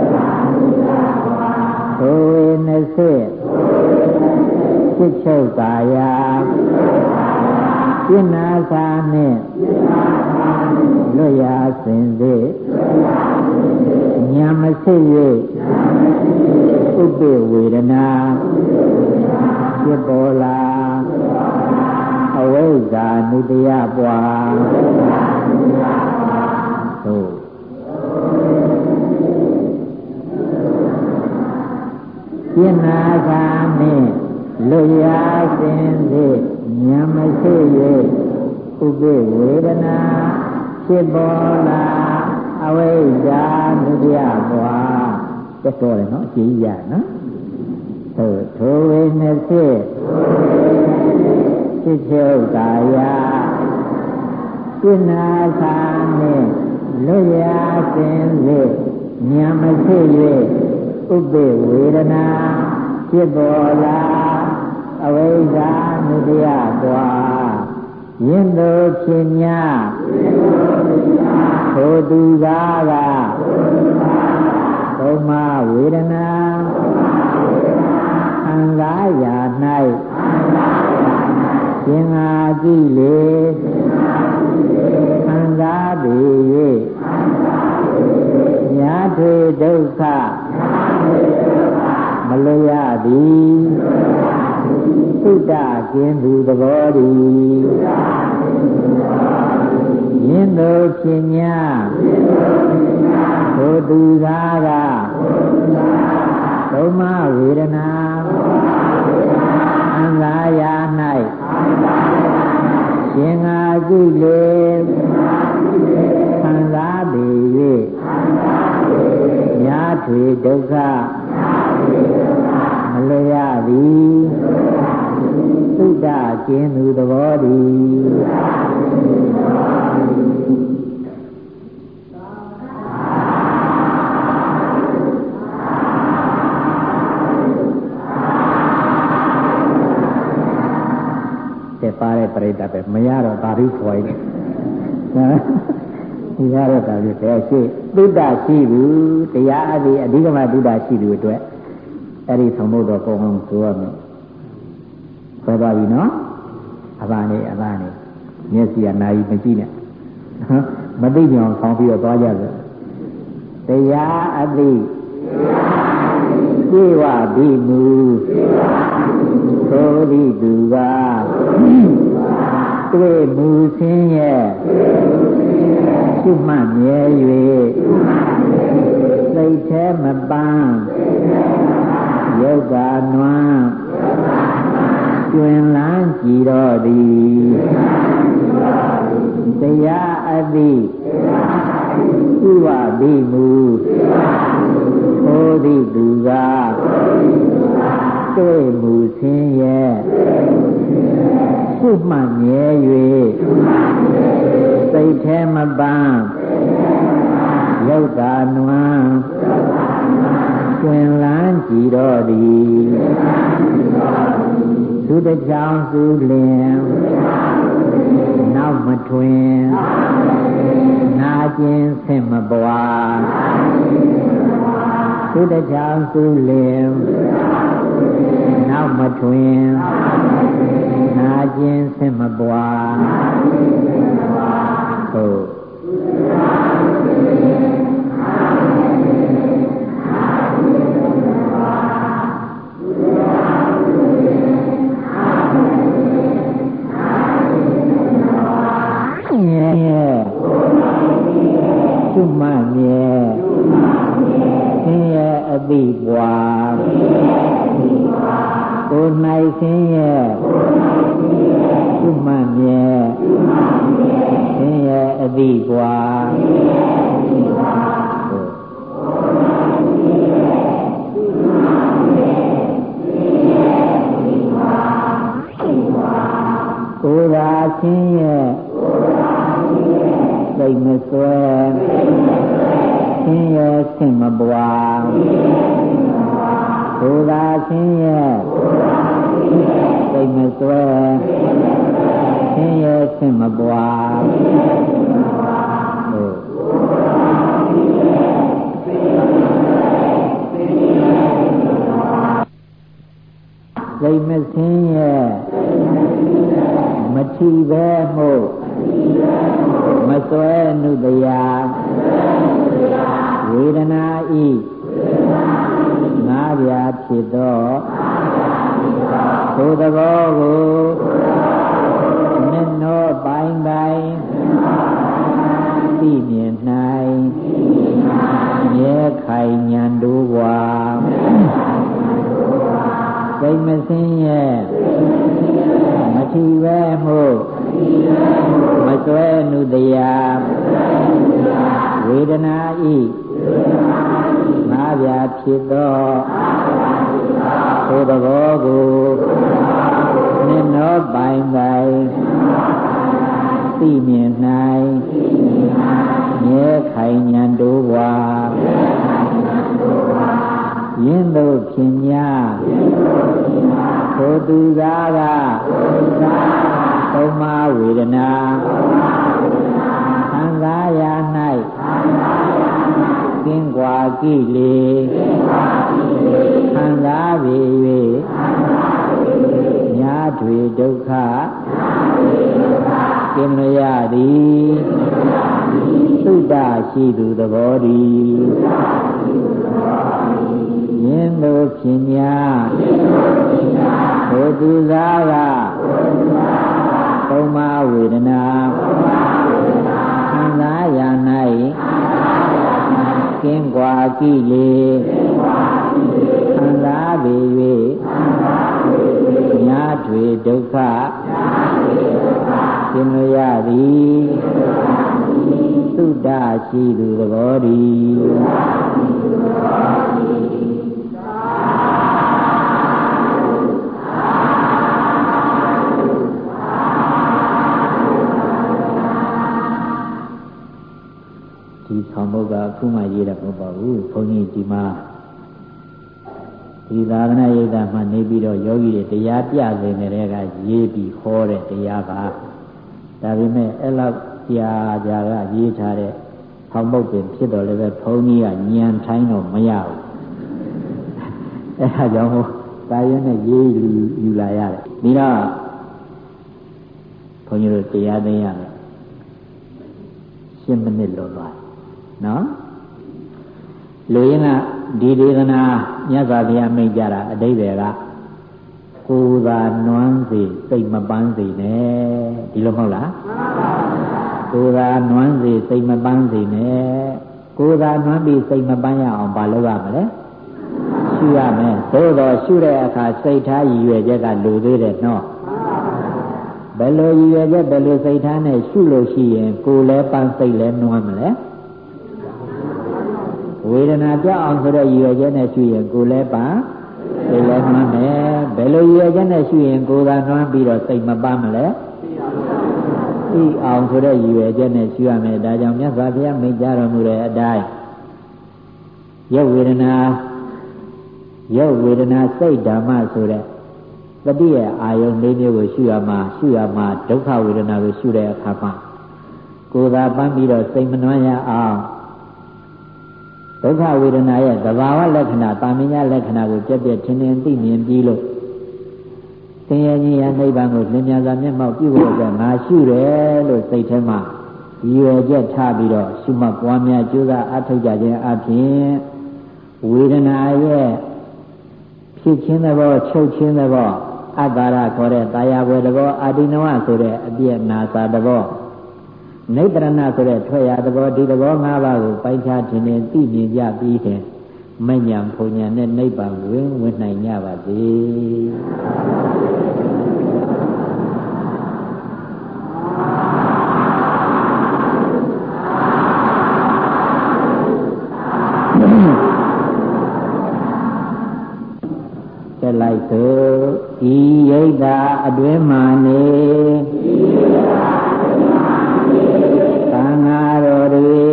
ထိုဝေနစိဖြစ်ချုပ်သာယာပြဏ္ဏသာနှင့်လွတ်ရာစင်စေဉာဏ်မဖြစ်၍ဥပ္ပဝေဒနာဖြစ်ပေါ်လာအဝိဇ္ဇာနုတယပွားသို့ပြင်းနာသာနှင့်လွတ်ရာစင်စေဉာဏ်မရှိ၍ဥပိဝေဒနာဖြစ်ပေါ်လာအဝိဇ္ဇာဒုတိယဘဝတက်တော်တယ်နော်အကြည့်ရနော်ထိုဝိနည်းဖြစ်ချုပ်ကာယပြင်းနာသာနှင့်လွတ်ရာစင်စေဉာဏ်မရှိ၍ဥပိဝေဒနာဖြစ်ပေါ်လာအဝိဇ္ဇာနုတ္တယသွားယင်းတို့ဖြစ်냐ထိုသူကားကသုံးမဝေဒနာခံစားရာ၌ရှင်ငါကြည့်လေခံစားပေ၍ညာထွေဒုက္ခမလွရသည်သုတ္တကျင်းသူသဘောတည်းယင်းတို့ဖြစ်냐ထိုသူကားကသုံးမဝေဒနာအင်္ဂါယာ၌ရှင်ငါကြည့်လေခံစားပေ၍ညာထွေဒုက္ခမလွရသည်သုတ္တကျင်းသူသဘောတည်းတဲ့ပါတဲ့ပြိတ္တပဲမရတော့ဒါပြီးခေါ်ရင်ဒီရတော့ဒါပြီးတဲ့ရှိသုတ္တရှိဘူးတရားအသည်အဓိကမသုတ္တရှိသူအတွက်အဲ့ဒီဆောင်ဖို့တော့ပုံအောင်ဆိုရမယ်ဆိုပါပြီနော်အပါနေမျက်စိကနာယီမကြည့်နဲ့မသိကြအောင်ဆောင်ပြီးတော့သွားကြစို့တရားအသည်ပြေဝပြီမူသောတိသူကတွေ့မူဆင်းရဲ့ရှုမှတ်မြဲ၍စိတ်แท้မပန်းယောဂနွမ်းကျွင်လန်းကြည်တော်သည်တရားအသည်ဥဝဘိမူသောတိသူကတွေ့မူဆင်းရဲ့ရှုမှတ်မြဲ၍စိတ်แท้မပန်းယောဂနွမ်းကျွင်လန်းကြည်တော်သည်သူတချောင်းစုလင်နောက်မထွင်နာကျင်ဆင့်မပွားသူတချောင်းစုလင်နောက်မထွင်နာကျင်ဆင့်မပွားဟုတ်ရှုမှတ်မြဲဆင်းရဲအတိပွားကိုယ်၌ဆင်းရဲရှုမှတ်မြဲဆင်းရဲအတိပွားကိုယ်သာဆင်းရဲစိတ်မစွဲဆင်းရဲဆင့်မပွားကိုယ်သာဆင်းရဲစိတ်မစွဲဆင်းရဲဆင့်မပွားစိတ်မဆင်းရဲမထီပဲမှုမစွဲနုတယဝေဒနာဤငါးပြာဖြစ်သောသို့သဘောကိုမျက်နှာပိုင်းပိုင်းသိမြင်၌မြဲခိုင်ဉာဏ်တို့ဝါမစင်းရဲ့မထီဝဲမှုမစွဲနုတရားဝေဒနာဤငါးပြာဖြစ်သောသို့သဘောကိုနှင့်သောပိုင်ပိုင်သိမြင်၌မြဲခိုင်ဉာဏ်တို့ဝါယင်းတို့ဖြင့်ညာသို့သူသာကသုံးပါးဝေဒနာခံစားရ၌ကင်းကွာကိလေခံစားပေ၍ညာတွေဒုက္ခကင်းမရသည်သုတ္တရှိသူသဘောတည်းယင်းတို့ဖြင့်ညာသို့သူစားကသုံးပါးဝေဒနာခံစားရ၌ကင်းကွာကိလေခံစားပေ၍ညာတွေဒုက္ခကင်းမရသည်သုတ္တရှိသူသဘောတည်းဒီဆောင်ဘုတ်ကအခုမှရေးတာမဟုတ်ပါဘူးဘုန်းကြီးဒီမှာဒီသာသနာ့ရေးတာမှနေပြီးတော့ယောဂီတွေတရားပြနေတယ်ကရေးပြီးဟောတဲ့တရားပါဒါပေမဲ့အဲ့လောက်ကြာကရေးထားတဲ့ဆောင်ဘုတ်ပင်ဖြစ်တော်လည်းပဲဘုန်းကြီးကညံထိုင်းတော့မရဘူးအဲ့ဒါကြောင့်ဒါရွနဲ့ရေးယူလာရတယ်ဒီတော့ဘုန်းကြီးတို့တရားသိရမယ်10 မိနစ်လောသွားနော်လူရင်းကဒီဒေသနာမြတ်စွာဘုရားမိန့်ကြတာအဓိပ္ပာယ်ကကိုယ်သာနွမ်းစေစိတ်မပန်းစေနဲ့ဒီလိုမဟုတ်လားကိုယ်သာနွမ်းစေစိတ်မပန်းစေနဲ့ကိုယ်သာနွမ်းပြီးစိတ်မပန်းရအောင်ဘာလုပ်ရမလဲရှုရမယ်သို့တော့ရှုတဲ့အခါစိတ်ထားရည်ရွယ်ချက်ကလိုသေးတယ်နော်ဘယ်လိုရည်ရွယ်ချက်ဘယ်လိုစိတ်ထားနဲ့ရှုလို့ရှိရင်ကိုယ်လည်းပန်းစိတ်လည်းနွမ်းမလဲဝေဒနာပြောက်အောင်ဆိုတဲ့ရည်ရွယ်ချက်နဲ့ရှုရင်ကိုယ်လည်းပန်းစိတ်လည်းနွမ်းမယ်ဘယ်လိုရည်ရွယ်ချက်နဲ့ရှုရင်ကိုယ်ကနွမ်းပြီးတော့စိတ်မပန်းမလဲသိအောင်ဆိုတဲ့ရည်ရွယ်ချက်နဲ့ရှုရမယ်ဒါကြောင့်မြတ်စွာဘုရားမိန့်ကြားတော်မူတဲ့အတိုင်းရုပ်ဝေဒနာစိတ်ဓမ္မဆိုတဲ့တတိယအာယုန်၄မျိုးကိုရှုရမှာဒုက္ခဝေဒနာကိုရှုတဲ့အခါမှာကိုယ်သာပန်းပြီးတော့စိတ်မနှွမ်းရအောင်ဒုက္ခဝေဒနာရဲ့သဘာဝလက္ခဏာတာမညာလက္ခဏာကိုပြည့်ပြည့်ထင်ထင်သိမြင်ပြီးလို့သင်ရဲ့ဉာဏ်နိဗ္ဗာန်ကိုလင်းမြန်စွာမျက်မှောက်ပြုဖို့အတွက်ငါရှုတယ်လို့စိတ်ထဲမှာရည်ရွယ်ချက်ထားပြီးတော့ရှုမှတ်ပွားများကြိုးစားအားထုတ်ကြခြင်းအပြင်ဝေဒနာရဲ့ဖြစ်ခြင်းသဘောချုပ်ခြင်းသဘောအတ္တရခေါ်တဲ့တာယာဝေသဘောအာတိနဝဆိုတဲ့အပြည့်နာစာသဘောနိဗ္ဗာန်ဆိုတဲ့ထွက်ရသဘောဒီသဘော၅ပါးကိုပိုင်းခြားခြင်းနဲ့သိမြင်ကြပြီးတဲ့မဉ္ဇဉ်ဘုံညာနဲ့နိဗ္ဗာန်ဝင်နိုင်ကြပါစေလိုက်သို့ဤယိတ်တာအတွင်းမှနေသံဃာတော်တွေ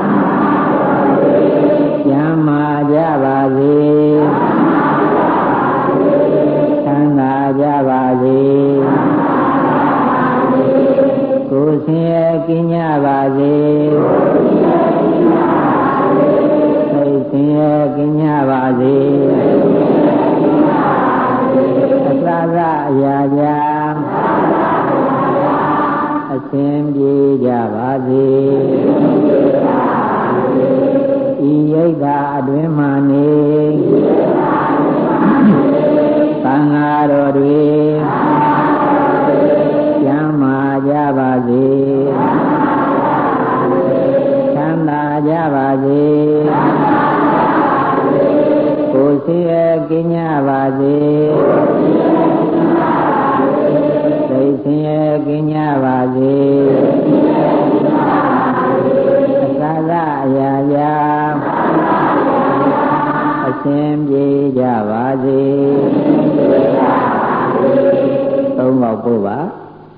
ကျမ်းမာကြပါစေချမ်းသာကြပါစေကိုယ်ဆင်းရဲကင်းကြပါစေစိတ်ဆင်းရဲကင်းကြပါစေအစသာအရာရာအစဉ်ပြေကြပါစေဤရိတ်တာအတွင်းမှနေသံဃာတော်တွေကျမ်းမာကြပါစေချမ်းသာကြပါစေကိုယ်ဆင်းရဲကင်းကြပါစေအရှင်ပြေကြပါစေသုံးပေါက်ပို့ပါ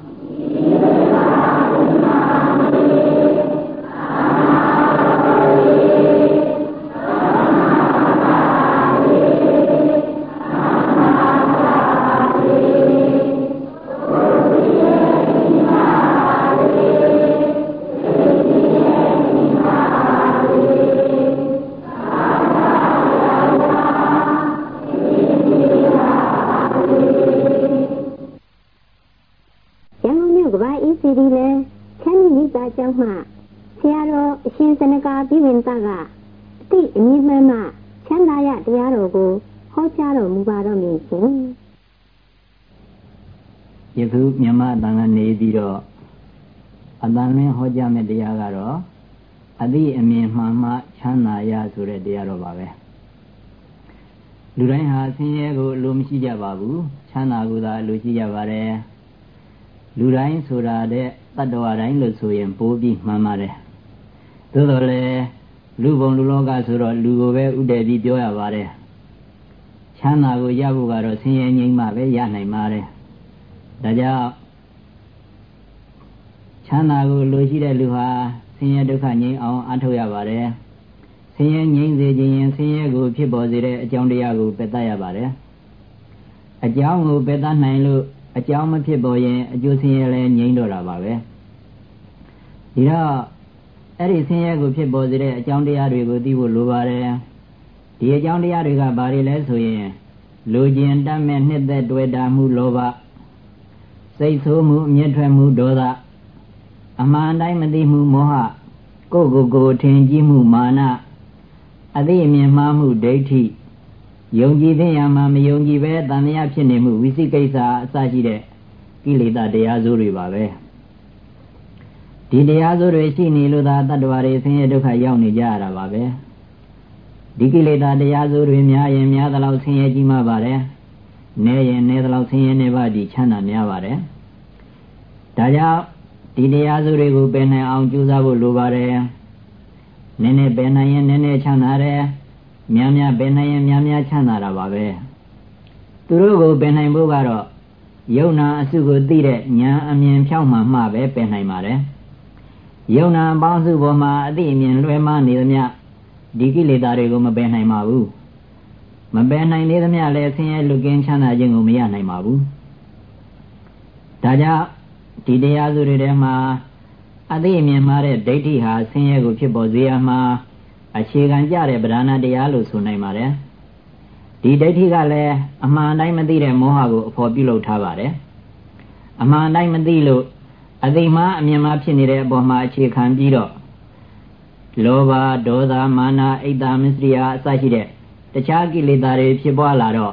ကျောင်းမှဆရာတော်အရှင်စနကာဘိဝိန္ဒကအတိအမြင့်မှန်မှချမ်းသာရတရားတော်ကိုဟောကြားတော်မူပါတော့မည်ရှင်ယခုမြန်မာတန်ခါနေပြီးတော့အတန်လင်းဟောကြားမယ့်တရားကတော့အတိအမြင့်မှန်မှချမ်းသာရဆိုတဲ့တရားတော်ပါပဲလူတိုင်းဟာဆင်းရဲကိုအလိုမရှိကြပါဘူးချမ်းသာကိုသာအလိုရှိကြပါတယ်လူတိုင်းဆိုတာတဲ့တတ္တဝါတိုင်းလို့ဆိုရင်ပိုးပြီးမှန်ပါတယ်သို့တော်လည်းလူဘုံလူလောကဆိုတော့လူကိုပဲဥတည်ပြီးပြောရပါတယ်ချမ်းသာကိုရဖို့ကတော့ဆင်းရဲငြိမ်းမှပဲရနိုင်ပါတယ်ဒါကြောင့်ချမ်းသာကိုလိုရှိတဲ့လူဟာဆင်းရဲဒုက္ခငြိမ်းအောင်အထောက်ရပါတယ်ဆင်းရဲငြိမ်းစေခြင်းရင်ဆင်းရဲကိုဖြစ်ပေါ်စေတဲ့အကြောင်းတရားကိုပယ်တတ်ရပါတယ်အကြောင်းကိုပယ်တတ်နိုင်လို့အကြောင်းမဖြစ်ပေါ်ရင်အကျိုးဆင်းရဲလည်းငြိမ်းတော့တာပါပဲဒီတော့အဲ့ဒီဆင်းရဲကိုဖြစ်ပေါ်စေတဲ့အကြောင်းတရားတွေကိုသိဖို့လိုပါတယ်ဒီအကြောင်းတရားတွေကဘာတွေလဲဆိုရင်လူကျင်တတ်မဲ့နှစ်သက်တွေ့တာမှုလောဘစိတ်ဆိုးမှုအမျက်ထွက်မှုဒေါသအမှန်တိုင်းမသိမှုမောဟကိုထင်ကြီးမှုမာနအသိအမြင်မှားမှုဒိဋ္ဌိယုံကြည်တဲ့ရမှာမယုံကြည်ပဲတန်မြတ်ဖြစ်နေမှုဝိသိကိစ္စအစရှိတဲ့ကိလေသာတရားစိုးတွေပါပဲဒီတရားစိုးတွေရှိနေလို့သာတတ္တဝါတွေဆင်းရဲဒုက္ခရောက်နေကြရတာပါပဲဒီကိလေသာတရားစိုးတွေများရင်များသလောက်ဆင်းရဲကြီးမှပါတယ်နည်းရင်နည်းသလောက်ဆင်းရဲနေပါဒီချမ်းသာများပါတယ်ဒါကြောင့်ဒီတရားစိုးတွေကိုပယ်နိုင်အောင်ကြိုးစားဖို့လိုပါတယ်နည်းနည်းပယ်နိုင်ရင်နည်းနည်းချမ်းသာတယ်များများပယ်နိုင်ရင်များများချမ်းသာတာပါပဲသူတို့ကိုပယ်နိုင်ဖို့ကတော့ယုံနာအစုကိုသိတဲ့ဉာဏ်အမြင်ဖြောင့်မှန်မှပဲပယ်နိုင်ပါတယ်ယုံနာအပေါင်းစုပေါ်မှာအသိအမြင်လွှဲမှားနေသမျှဒီကိလေသာတွေကိုမပယ်နိုင်ပါဘူးမပယ်နိုင်သေးသမျှလည်းဆင်းရဲလွတ်ကင်းချမ်းသာခြင်းကိုမရနိုင်ပါဘူးဒါကြောင့်ဒီတရားစုတွေထဲမှာအသိအမြင်မှားတဲ့ဒိဋ္ဌိဟာဆင်းရဲကိုဖြစ်ပေါ်စေရမှာအခြေခံကြတဲ့ဗဒနာတရားလို့ဆိုနိုင်ပါတယ်ဒီဒိဋ္ဌိကလည်းအမှန်တိုင်းမသိတဲ့မောဟကိုအဖော်ပြုလုပ်ထားပါတယ်အမှန်တိုင်းမသိလို့အသိမှအမြင်မှဖြစ်နေတဲ့အပေါ်မှာအခြေခံပြီးတော့လောဘဒေါသမာနအိတ်တမစ္စရိယအစရှိတဲ့တခြားကိလေသာတွေဖြစ်ပွားလာတော့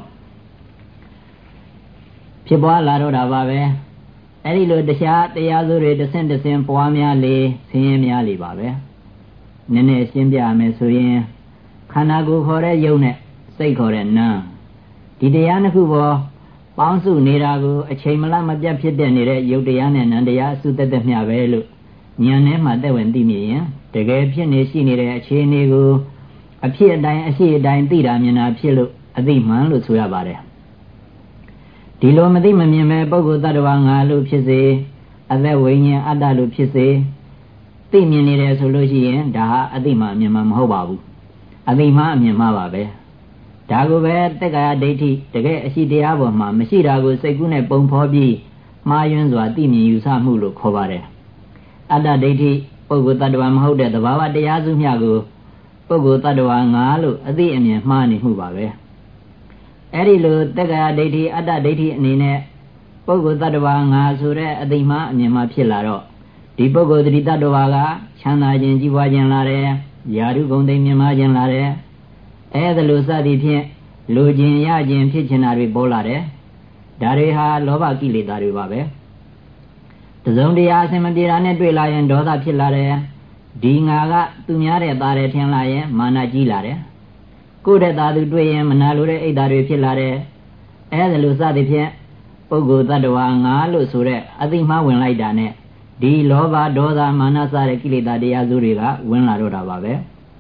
တာပါပဲအဲ့ဒီလိုတခြားတရားစိုးတွေတစ်ဆင့်တစ်ဆင့်ပွားများလေဆင်းရဲများလေပါပဲနည်းနည်းရှင်းပြမယ်ဆိုရင်ခန္ဓာကိုယ်ခေါ်တဲ့ယုတ်နဲ့စိတ်ခေါ်တဲ့နာမ်ဒီတရားနှစ်ခုပေါ်ပေါင်းစုနေတာကိုအချိန်မလမပြတ်ဖြစ်တဲ့နေတဲ့ယုတ်တရားနဲ့နံတရားအစုသက်သက်မျှပဲလို့ဉာဏ်ထဲမှာသက်ဝင်သိမြင်ရင်တကယ်ဖြစ်နေရှိနေတဲ့အခြေအနေကိုအဖြစ်အတိုင်းအရှိအတိုင်းသိတာမြင်တာဖြစ်လို့အသိမှန်လို့ဆိုရပါတယ်ဒီလိုမသိမမြင်ပဲပုဂ္ဂိုလ်တ attva ငါလို့ဖြစ်စေအသက်ဝိညာဉ်အတ္တလို့ဖြစ်စေသိမြင်နေတယ်ဆိုလို့ရှိရင်ဒါဟာအသိမှအမြင်မှမဟုတ်ပါဘူးအသိမှအမြင်မှပါပဲဒါကိုပဲတက္ကာယဒိဋ္ဌိတကယ်အရှိတရားပေါ်မှာမရှိတာကိုစိတ်ကူးနဲ့ပုံဖော်ပြီးမှားယွင်းစွာသိမြင်ယူဆမှုလို့ခေါ်ပါတယ်အတ္တဒိဋ္ဌိပုဂ္ဂိုလ်တ attva မဟုတ်တဲ့သဘာဝတရားစုမျှကိုပုဂ္ဂိုလ်တ attva ငါလို့အသိအမြင်မှားနေမှုပါပဲအဲ့ဒီလိုတက္ကာယဒိဋ္ဌိအတ္တဒိဋ္ဌိအနေနဲ့ပုဂ္ဂိုလ်တ attva ငါဆိုတဲ့အသိမှအမြင်မှဖြစ်လာတော့ဒီပုဂ္ဂိုလ်တ attva ကချမ်းသာခြင်းကြီးပွားခြင်းလာတယ်ယာရုဂုဏ်သိမြင်မှခြင်းလာတယ်အဲ့ဒါလိုစသည်ဖြင့်လူခြင်းရခြင်းဖြစ်ခြင်းတာတွေပေါ်လာတယ်ဒါတွေဟာလောဘကိလေသာတွေပါပဲတစုံတရာအစင်မပြေတာနဲ့တွေ့လာရင်ဒေါသဖြစ်လာတယ်ဒီငါကသူများတဲ့သားတယ်ထင်လာရင်မာနကြီးလာတယ်ကိုယ့်တဲ့သားသူတွေ့ရင်မနာလိုတဲ့အိတ်သားတွေဖြစ်လာတယ်အဲ့ဒါလိုစသည်ဖြင့်ပုဂ္ဂိုလ်တ attva ငါလို့ဆိုတဲ့အသိမှဝင်လိုက်တာနဲ့ဒီလောဘဒေါသမာနစတဲ့ကိလေသာတရားစုတွေကဝင်လာတော့တာပါပဲ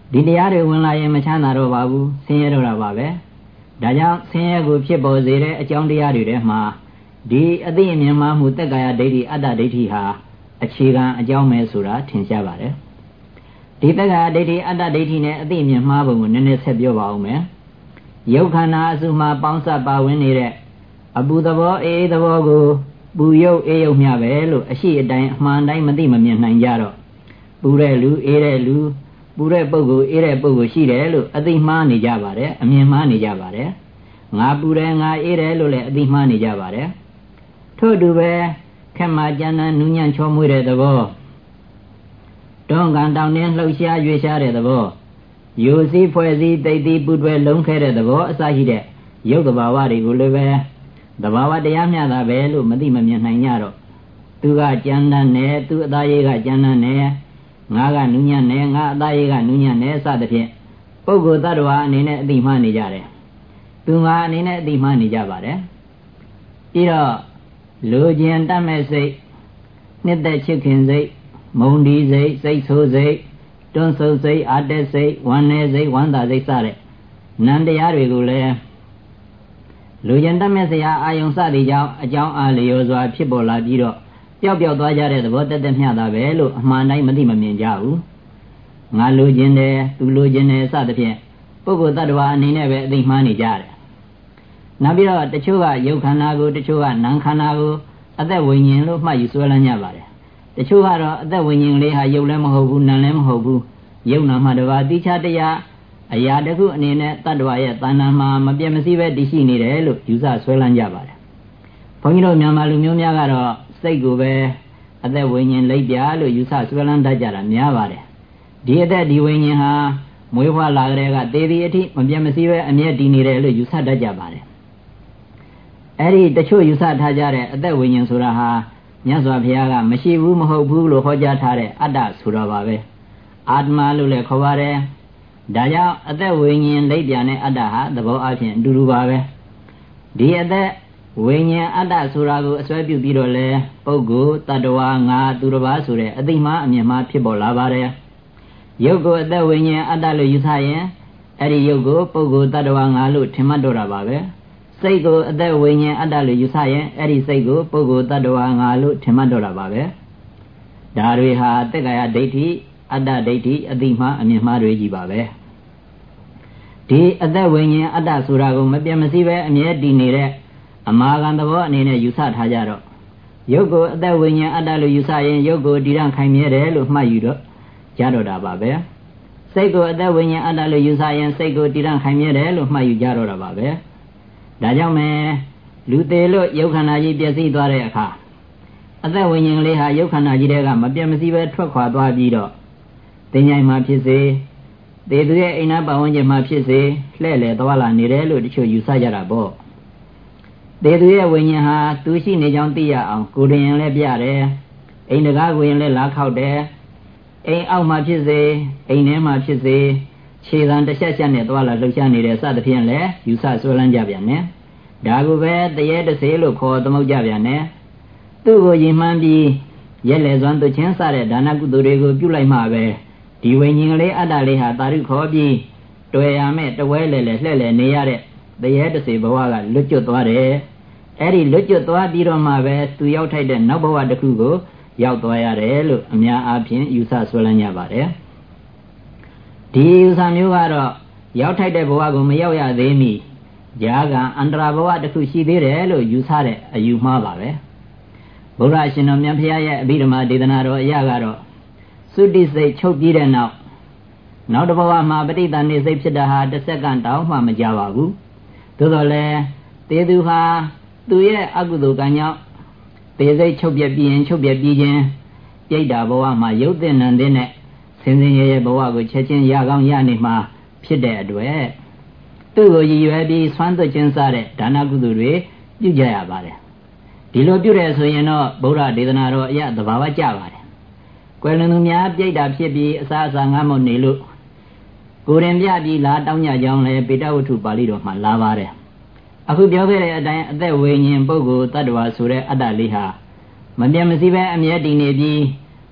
ဒီတရားတွေဝင်လာရင်မချမ်းသာတော့ပါဘူးဆင်းရဲတော့တာပါပဲဒါကြောင့်ဆင်းရဲကိုဖြစ်ပေါ်စေတဲ့အကြောင်းတရားတွေထဲမှာဒီအသိအမြင်မှမှုတက္ကာယဒိဋ္ဌိအတ္တဒိဋ္ဌိဟာအခြေခံအကြောင်းပဲဆိုတာထင်ရှားပါတယ်ဒီတက္ကာယဒိဋ္ဌိအတ္တဒိဋ္ဌိနဲ့အသိအမြင်မှားပုံကိုနည်းနည်းဆက်ပြောပါဦးမယ်ရုပ်ခန္ဓာအစုမှာပေါင်းစပ်ပါဝင်နေတဲ့အပူသဘောအေးသဘောကိုပူရုပ်အေးရုပ်မျှပဲလို့အရှိအတိုင်းအမှန်တိုင်းမသိမမြင်နိုင်ကြတော့ပူတဲ့လူအေးတဲ့လူပူတဲ့ပုဂ္ဂိုလ်အေးတဲ့ပုဂ္ဂိုလ်ရှိတယ်လို့အသိမှားနေကြပါတယ်အမြင်မှားနေကြပါတယ်ငါပူတယ်ငါအေးတယ်လို့လည်းအသိမှားနေကြပါတယ်ထို့တူပဲခက်မှကြမ်းတမ်းနူးညံ့ချောမွေ့တဲ့သဘောတွန်းကန်တောင်းနှင်းလှုပ်ရှားရွေ့ရှားတဲ့သဘောယူစည်းဖွဲ့စည်းတိတ်တိပူတွဲလုံးခဲတဲ့သဘောအစရှိတဲ့ရုပ်သဘာဝတွေကိုလည်းပဲသဘာဝတရားမျှတာပဲလို့မသိမမြင်နိုင်ကြတော့သူကကြမ်းတမ်းတယ်သူအသားရည်ကကြမ်းတမ်းတယ်ငါကနူးညံ့တယ်ငါအသားရည်ကနူးညံ့တယ်စသဖြင့်ပုဂ္ဂိုလ်တ attva အနေနဲ့အတိမှားနေကြတယ်သူငါအနေနဲ့အတိမှားနေကြပါတယ်ပြီးတော့လူကျင်တတ်မဲ့စိတ်နှစ်သက်ချစ်ခင်စိတ်မုံဒီစိတ်စိတ်ဆိုးစိတ်တွန်းဆုပ်စိတ်အာတက်စိတ်ဝမ်းနည်းစိတ်ဝမ်းသာစိတ်စတဲ့နံတရားတွေကိုလည်းလူကျင်တတ်မဲ့စရာအာယုံစသည်ကြောင့်အကြောင်းအားလျော်စွာဖြစ်ပေါ်လာပြီးတော့ပျောက်ပျောက်သွားကြတဲ့သဘောတက်တက်မျှတာပဲလို့အမှန်တိုင်းမသိမမြင်ကြဘူးငါလူကျင်တယ်သူလူကျင်တယ်စသဖြင့်ပုဂ္ဂိုလ်တ attva အနေနဲ့ပဲအသိမှားနေကြတယ်နောက်ပြီးတော့တချို့ကယုတ်ခန္ဓာကိုတချို့ကနာမ်ခန္ဓာကိုအသက်ဝိညာဉ်လို့မှတ်ယူဆွဲလန်းကြပါတယ်တချို့ကတော့အသက်ဝိညာဉ်လေးဟာယုတ်လည်းမဟုတ်ဘူးနာမ်လည်းမဟုတ်ဘူးယုတ်နာမှတပါးတိချတရားအရာတစ်ခုအနေနဲ့တ attva ရဲ့တဏ္ဍာမှာမပြတ်မစည်းပဲတည်ရှိနေတယ်လို့ယူဆဆွဲလန်းကြပါတယ်ဘုန်းကြီးတို့မြန်မာလူမျိုးများကတော့စိတ်ကိုပဲအသက်ဝိညာဉ်လိပ်ပြလို့ယူဆဆွဲလန်းတတ်ကြတာများပါတယ်ဒီအသက်ဒီဝိညာဉ်ဟာမွေးဖွားလာကြတဲ့ကသေသည်အထိမပြတ်မစည်းပဲအမြဲတည်နေတယ်လို့ယူဆတတ်ကြပါတယ်အဲ့ဒီတချို့ယူဆထားကြတဲ့အသက်ဝိညာဉ်ဆိုတာဟာမြတ်စွာဘုရားကမရှိဘူးမဟုတ်ဘူးလို့ဟောကြားထားတဲ့အတ္တဆိုတော့ပါပဲအာတ္တမလို့လည်းခေါ်ပါတယ်ဒါကြောင့်အသက်ဝိညာဉ်လိပ်ပြနဲ့အတ္တဟာသဘောအချင်းအတူတူပါပဲဒီအသက်ဝိညာဉ်အတ္တဆိုတာကိုအစွဲပြုပြီးတော့လဲပုဂ္ဂိုလ်တ attva ငါသူတစ်ပါးဆိုတဲ့အသိမှအမြင်မှဖြစ်ပေါ်လာပါတယ်ရုပ်ကိုအသက်ဝိညာဉ်အတ္တလို့ယူဆရင်အဲ့ဒီရုပ်ကိုပုဂ္ဂိုလ်တ attva ငါလို့ထင်မှတ်တော့တာပါပဲစိတ်ကိုအသက်ဝိညာဉ်အတ္တလို့ယူဆရင်အဲ့ဒီစိတ်ကိုပုဂ္ဂိုလ်တ attva ငါလို့ထင်မှတ်တော့တာပါပဲဒါတွေဟာတက္ကာယဒိဋ္ဌိအတ္တဒိဋ္ဌိအသိမှအမြင်မှားတွေကြီးပါပဲဒီအသက်ဝိညာဉ်အတ္တဆိုတာကိုမပြတ်မစည်းပဲအမြဲတည်နေတဲ့အမာခံသဘောအနေနဲ့ယူဆထားကြတော့ရုပ်ကိုအသက်ဝိညာဉ်အတ္တလို့ယူဆရင်ရုပ်ကိုတည်ရန်ခိုင်မြဲတယ်လို့မှတ်ယူတော့ကြတော့တာပါပဲစိတ်ကိုအသက်ဝိညာဉ်အတ္တလို့ယူဆရင်စိတ်ကိုတည်ရန်ခိုင်မြဲတယ်လို့မှတ်ယူကြတော့တာပါပဲဒါကြောင့်မဲလူသေးလို့ရုပ်ခန္ဓာကြီးပျက်စီးသွားတဲ့အခါအသက်ဝိညာဉ်လေးဟာရုပ်ခန္ဓာကြီးတွေကမပြတ်မစည်းပဲထွက်ခွာသွားပြီးတော့တင်ញိုင်မှာဖြစ်စေသေသူရဲ့အိမ်နာပတ်ဝန်းကျင်မှာဖြစ်စေလှဲ့လေသွားလာနေတယ်လို့တချို့ယူဆကြတာပေါ့သေသူရဲ့ဝိညာဉ်ဟာသူရှိနေကြောင်းသိရအောင်ကိုယ်တိုင်ရင်လည်းပြတယ်အိမ်တကားကိုရင်လည်းလာခောက်တယ်အိမ်အောက်မှာဖြစ်စေအိမ်ထဲမှာဖြစ်စေခြေသံတစ်ချက်ချက်နဲ့သွားလာလှုပ်ရှားနေတဲ့စသဖြင့်လည်းယူဆဆွဲလန်းကြပြန်တယ်ဒါကိုပဲတရေတစေလို့ခေါ်သမုတ်ကြပြန်တယ်သူ့ကိုယဉ်မှန်းပြီးရက်လေစွမ်းသူချင်းစတဲ့ဒါနကုသိုလ်တွေကိုပြုလိုက်မှပဲဒီဝိညာဉ်လေးအတ္တလေးဟာတာရုခေါ်ပြီးတွေ့ရမဲ့တဝဲလေလေလှဲ့လေနေရတဲ့တရေတစေဘဝကလွတ်ကျွတ်သွားတယ်အဲ့ဒီလွတ်ကျွတ်သွားပြီးတော့မှပဲသူရောက်ထိုက်တဲ့နောက်ဘဝတစ်ခုကိုရောက်သွားရတယ်လို့အများအားဖြင့်ယူဆဆွဲလန်းကြပါတယ်ဒီယူဆမျိုးကတော့ရောက်ထိုက်တဲ့ဘဝကိုမရောက်ရသေးမီကြာကအန္တရာဘဝတစ်ခုရှိသေးတယ်လို့ယူဆတဲ့အယူမှားပါပဲဘုရားရှင်တော်မြတ်ဖရာရဲ့အဘိဓမ္မာဒေသနာတော်အရာကတော့သုတိစိတ်ချုပ်ပြီးတဲ့နောက်တစ်ဘဝမှာပဋိသန္ဓေစိတ်ဖြစ်တာဟာတစ်စက္ကန့်တောင်မှမကြာပါဘူးသို့တော်လည်းသေသူဟာသူရဲ့အကုသိုလ်ကံကြောင့်သေစိတ်ချုပ်ပြက်ပြီးရင်ချုပ်ပြက်ပြီးခြင်းပြိတ္တာဘဝမှာရုပ်သင်္နံတဲ့နဲ့ဆင်းရဲရဲဘဝကိုချက်ချင်းရကောင်းရနေမှာဖြစ်တဲ့အတွက်သူ့ကိုရည်ရွယ်ပြီးဆွမ်းသွတ်ခြင်းစားတဲ့ဒါနကုသိုလ်တွေပြုကြရပါတယ်ဒီလိုပြုတယ်ဆိုရင်တော့ဗုဒ္ဓဒေသနာတော်အရသဘာဝကျပါတယ်ကွယ်လွန်သူများပြိတ္တာဖြစ်ပြီးအစာအစာငတ်မနေလို့ကိုယ်ရင်ပြပြီးလာတောင်းကြကြောင်းလဲပေတဝတ္ထုပါဠိတော်မှာလာပါတယ်အခုပြောခဲ့တဲ့အတိုင်းအသက်ဝိညာဉ်ပုဂ္ဂိုလ်တ attva ဆိုတဲ့အတ္တလေးဟာမပြတ်မစည်းပဲအမြဲတည်နေပြီး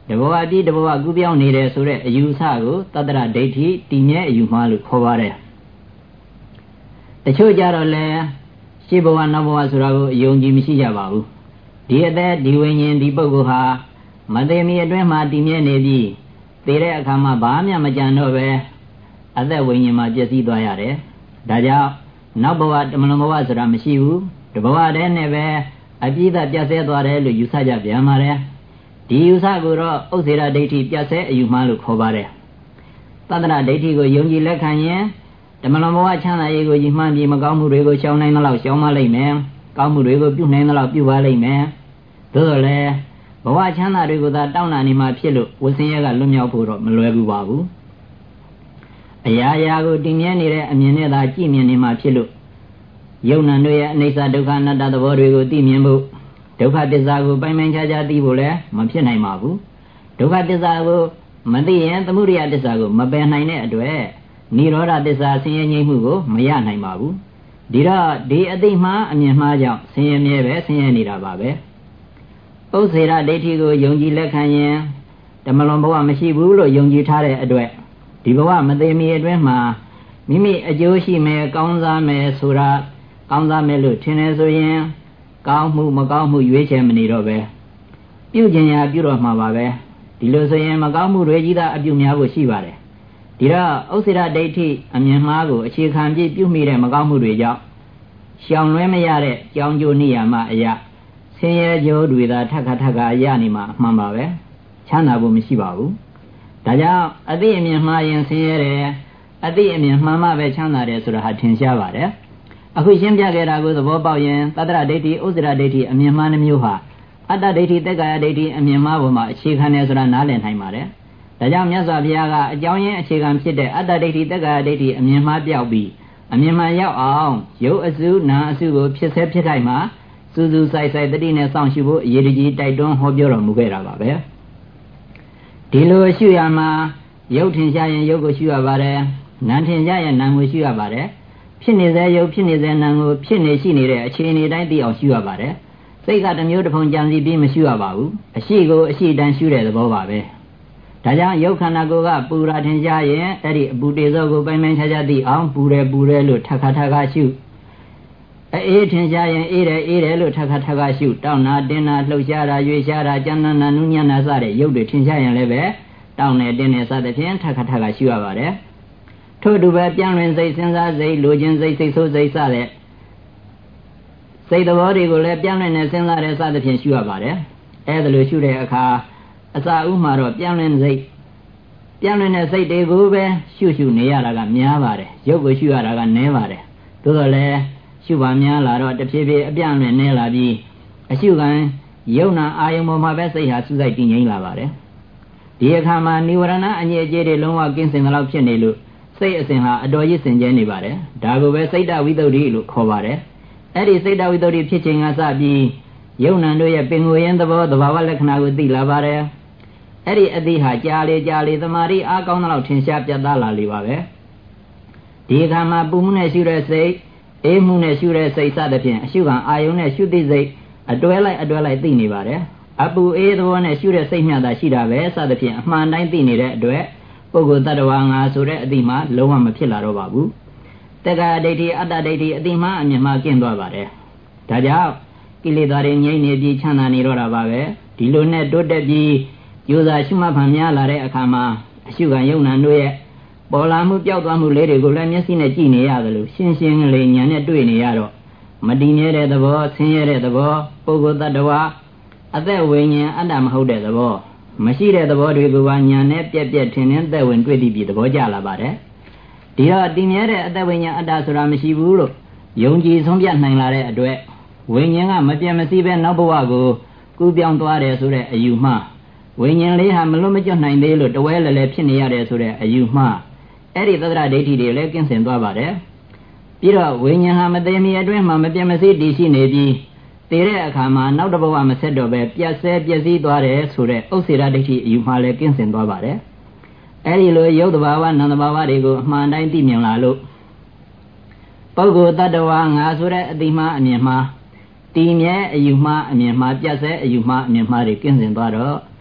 တဘောအပြီးတဘောကူးပြောင်းနေတယ်ဆိုတဲ့အယူဆကိုသတ္တရဒိဋ္ဌိတည်မြဲအယူမှားလို့ခေါ်ပါတယ်တချို့ကြတော့လဲရှေ့ဘဝနောက်ဘဝဆိုတာကိုအယုံကြည်မရှိကြပါဘူးဒီအသက်ဒီဝိညာဉ်ဒီပုဂ္ဂိုလ်ဟာမသိမီအတွင်းမှာတည်မြဲနေပြီးသေတဲ့အခါမှာဘာမှမကြံတော့ပဲအသက်ဝိညာဉ်မှာပျက်စီးသွားရတယ်ဒါကြောင့်နောက်ဘဝတမလွန်ဘဝဆိုတာမရှိဘူးတဘဝတည်းနဲ့ပဲအပြည့်အပြတ်ဆဲသွားတယ်လို့ယူဆကြပြန်ပါတယ်ဒီယူဆကိုတော့ဥစ္စေရဒိဋ္ဌိပြတ်ဆဲအယူမှားလို့ခေါ်ပါတယ်သတ္တရဒိဋ္ဌိကိုယုံကြည်လက်ခံရင်တမလွန်ဘဝချမ်းသာရေးကိုရည်မှန်းပြီးမကောင်းမှုတွေကိုရှောင်နိုင်သလောက်ရှောင်မလိုက်မယ်ကောင်းမှုတွေကိုပြုနိုင်သလောက်ပြုပါလိမ့်မယ်သို့တော်လည်းဘဝချမ်းသာတွေကိုသာတောင်းတနေမှဖြစ်လို့ဝဆင်းရဲကလွတ်မြောက်ဖို့တော့မလွယ်ဘူးပါဘူးအရာရာကိုတည်မြဲနေတဲ့အမြင်နဲ့သာကြည့်မြင်နေမှဖြစ်လို့ယုံနာတို့ရဲ့အနိစ္စဒုက္ခအနတ္တသဘောတွေကိုသိမြင်ဖို့ဒုက္ခသစ္စာကိုပိုင်ပိုင်ခြားခြားသိဖို့လည်းမဖြစ်နိုင်ပါဘူးဒုက္ခသစ္စာကိုမသိရင်သမုဒယသစ္စာကိုမပယ်နိုင်တဲ့အတွက်နိရောဓသစ္စာဆင်းရဲငြိမ်းမှုကိုမရနိုင်ပါဘူးဒီတော့ဒီအသိမှအမြင်မှားကြောင့်ဆင်းရဲမြဲပဲဆင်းရဲနေတာပါပဲဥစ္စေရဒိဋ္ဌိကိုယုံကြည်လက်ခံရင်တမလွန်ဘဝမရှိဘူးလို့ယုံကြည်ထားတဲ့အတွက်ဒီဘဝမသိမီအတွင်းမှာမိမိအကျိုးရှိမယ်ကောင်းစားမယ်ဆိုတာကောင်းစားမယ်လို့ထင်တယ်ဆိုရင်ကောင်းမှုမကောင်းမှုရွေးချယ်မနေတော့ပဲပြုကျင်ရာပြုတော့မှာပါပဲဒီလိုဆိုရင်မကောင်းမှုတွေကြီးသာအပြုများဖို့ရှိပါတယ်ဒီတော့ဥစ္စေရဒိဋ္ဌိအမြင်မှားကိုအခြေခံပြီးပြုမိတဲ့မကောင်းမှုတွေကြောင့်ရှောင်လွှဲမရတဲ့ကြောင်းကျိုးနိယာမအရာဆင်းရဲကြိုးတွေသာထက်ခါရနေမှာအမှန်ပါပဲချမ်းသာဖို့မရှိပါဘူးဒါကြောင့်အသိအမြင်မှားရင်ဆင်းရဲတယ်အသိအမြင်မှန်မှပဲချမ်းသာတယ်ဆိုတာဟာထင်ရှားပါတယ်အခုရှင်းပြခဲ့တာကိုသဘောပေါက်ရင်သတ္တရဒိဋ္ဌိဥစ္စေရဒိဋ္ဌိအမြင်မှားနှမျိုးဟာအတ္တဒိဋ္ဌိသက်ကာယဒိဋ္ဌိအမြင်မှားပေါ်မှာအခြေခံတယ်ဆိုတာနားလည်နိုင်ပါတယ်ဒါကြောင့်မြတ်စွာဘုရားကအကြောင်းရင်းအခြေခံဖြစ်တဲ့အတ္တဒိဋ္ဌိသက်ကာယဒိဋ္ဌိအမြင်မှားပြောက်ပြီးအမြင်မှန်ရောက်အောင်ရုပ်အစုနာအစုကိုဖြစ်ခိုက်မှာစူးစူးဆိုင်ဆိုင်တတိနဲ့စောင့်ရှုဖို့အရေးကြီးတိုက်တွန်းဟောပြောတော်မူခဲ့တာပါပဲဒီလိုရှုရမှာရုပ်ထင်ရှားရင်ရုပ်ကိုရှုရပါတယ်နာမ်ထင်ရှားရင်နာမ်ကိုရှုရပါတယ်ဖြစ်နေစေရုပ်ဖြစ်နေစေနာမ်ကိုဖြစ်နေရှိနေတဲ့အခြေအနေတိုင်းသိအောင်ရှုရပါတယ်စိတ်ကတစ်မျိုးတစ်ဖုံကြံစီပြီးမရှုရပါဘူးအရှိကိုအရှိတန်းရှုတဲ့သဘောပါပဲဒါကြောင့်ရုပ်ခန္ဓာကိုယ်ကပူရာထင်ရှားရင်အဲ့ဒီအပူတေဇောကိုပိုင်ပိုင်ခြားခြားသိအောင်ပူတယ်လို့ထပ်ခါရှုအေးထင်ရှားရင်အေးတယ်လို့ထပ်ခါရှုတောင်းနာတင်းနာလှုပ်ရှားတာရွေ့ရှားတာကြမ်းနာနူးညံ့တာစတဲ့ရုပ်တွေထင်ရှားရင်လည်းပဲတောင်းနေတင်းနေစသဖြင့်ထပ်ခါရှုရပါတယ်ထို့တူပဲပြန်လွင်စိတ်စဉ်းစားစိတ်လိုခြင်းစိတ်စိတ်ဆိုးစိတ်စတဲ့စိတ်သဘောတွေကိုလည်းပြန်လွင်နေစဉ်းစားတဲ့စသဖြင့်ရှုရပါတယ်အဲ့ဒါလိုရှုတဲ့အခါအစာဥမှာတော့ပြန်လွင်တဲ့စိတ်တွေကိုပဲရှုနေရတာကများပါတယ်ရုပ်ကိုရှုရတာကနည်းပါတယ်သို့တော်လည်းရှုပါများလာတော့တဖြည်းဖြည်းအပြန်လွင်နေလာပြီးအရှုခံယုံနာအာယုံပေါ်မှာပဲစိတ်ဟာစူးစိုက်တည်ငြိမ်လာပါတယ်ဒီအခါမှာနိဝရဏအငြိအကျေးတွေလုံးဝကင်းစင်သလောက်ဖြစ်နေလို့စိတ်အစဉ်ဟာအတော်ကြီးစင်ကြဲနေပါတယ်ဒါကိုပဲစိတ်တဝိတ္တုလို့ခေါ်ပါတယ်အဲ့ဒီစိတ်တဝိတ္တုဖြစ်ခြင်းကစပြီးယုံနာတို့ရဲ့ပင်ကိုယ်ရင်းသဘောသဘာဝလက္ခဏာကိုသိလာပါတယ်အဲ့ဒီအသိဟာကြာလေသမာဓိအားကောင်းသလောက်ထင်ရှားပြတ်သားလာလေပါပဲဒီအခါမှာပူမှုနဲ့ရှုတဲ့စိတ်အေးမှုနဲ့ရှုတဲ့စိတ်စသဖြင့်အရှုခံအာယုံနဲ့ရှုသိစိတ်အတွဲလိုက်သိနေပါတယ်အပူအေးသဘောနဲ့ရှုတဲ့စိတ်မျှသာရှိတာပဲစသဖြင့်အမှန်တိုင်းသိနေတဲ့အတွက်ပုဂ္ဂိုလ်တ attva ငါဆိုတဲ့အသိမှလုံးဝမဖြစ်လာတော့ပါဘူးတက္ကဒိဋ္ဌိအတ္တဒိဋ္ဌိအသိမှအမြင်မှကင်းသွားပါတယ်ဒါကြောင့်ကိလေသာတွေငြိမ့်နေပြီးချမ်းသာနေတော့တာပါပဲဒီလိုနဲ့တိုးတက်ပြီးကြိုးစားရှုမှတ်ဖန်များလာတဲ့အခါမှာအရှုခံယုံနာတို့ရဲ့ပေါ်လာမှုပျောက်သွားမှုလေးတွေကိုလည်းမျက်စိနဲ့ကြည့်နေရတယ်လို့ရှင်းလေးဉာဏ်နဲ့တွေ့နေရတော့မတည်မြဲတဲ့သဘောဆင်းရဲတဲ့သဘောပုဂ္ဂိုလ်တ attva အသက်ဝိညာဉ်အတ္တမဟုတ်တဲ့သဘောမရှိတဲ့သဘောတွေကိုပါဉာဏ်နဲ့ပြက်ထင်သက်ဝင်တွေ့သိပြီးသဘောကျလာပါတယ်ဒီတော့တည်မြဲတဲ့အတ္တဝိညာဉ်အတ္တဆိုတာမရှိဘူးလို့ယုံကြည်ဆုံးဖြတ်နိုင်လာတဲ့အတွက်ဝိညာဉ်ကမပြတ်မစီးပဲနောက်ဘဝကိုကူးပြောင်းသွားတယ်ဆိုတဲ့အယူမှားဝိညာဉ်လေးဟာမလွတ်မကျွတ်နိုင်သေးလို့တဝဲလဲဖြစ်နေရတယ်ဆိုတဲ့အယူမှားအဲ့ဒီသတ္တရဒိဋ္ဌိတွေလည်းကင်းစင်သွားပါတယ်ပြီးတော့ဝိညာဉ်ဟာမသိမီအတွင်းမှာမပြတ်မစီးတည်ရှိနေပြီးသေတဲ့အခါမှာနောက်တစ်ဘဝမဆက်တော့ပဲပြတ်စည်းသွားတယ်ဆိုတဲ့ဥစ္စေရဒိဋ္ဌိအယူမှားလည်းကင်းစင်သွားပါတယ်အဲ့ဒီလိုယုတ်တဘာဝနံတဘာဝတွေကိုအမှန်တိုင်းသိမြင်လာလို့ပုဂ္ဂိုလ်တ attva ငါဆိုတဲ့အတိမှားအမြင်မှားတည်မြဲအယူမှားအမြင်မှားပြတ်စဲအယူမှားအမြင်မှားတွေကင်းစင်သွားတော့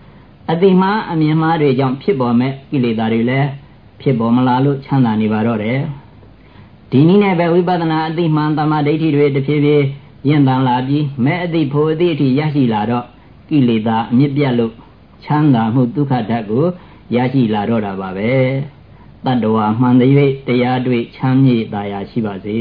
အတိမားအမြင်မှားတွေကြောင့်ဖြစ်ပေါ်မဲ့ကိလေသာတွေလည်းဖြစ်ပေါ်မလာလို့ချမ်းသာနေပါတော့တယ်ဒီနည်းနဲ့ပဲဝိပဿနာအတိမှန်တမာဒိဋ္ဌိတွေတဖြည်းဖြည်းရင့်တန်လာပြီးမဲ့အတိဖို့အတိအထိရရှိလာတော့ကိလေသာအမြင့်ပြတ်လို့ချမ်းသာမှုဒုက္ခဓာတ်ကိုရရှိလာတော့တာပါပဲတတ္တဝါမှန်တဲ့၍တရားတွေ့ချမ်းမြေ့သာယာရှိပါစေ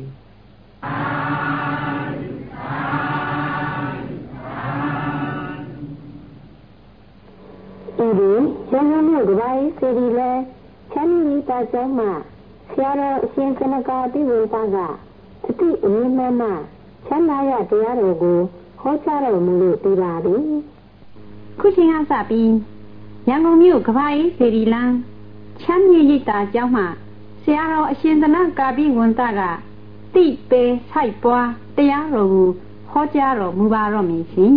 ဒီရန်ကုန်မြို့ကပိုင်းစီဒီလဲချမ်းမြေ့တာကျောင်းမှာဆရာတော်အရှင်ကနကာတိဝေသကအတိအမြင့်မှချမ်းသာရတရားတော်ကိုဟောကြားတော်မူလို့ပြီးပါပြီခုချိန်ကစပြီးရန်ကုန်မြို့ကပိုင်းစီဒီလန်းချမ်းမြေ့ရိပ်တာကျောင်းမှာဆရာတော်အရှင်သနကာပိဝန္တကတိပေဆိုင်ပွားတရားတော်ကိုဟောကြားတော်မူပါတော့မည်ရှင်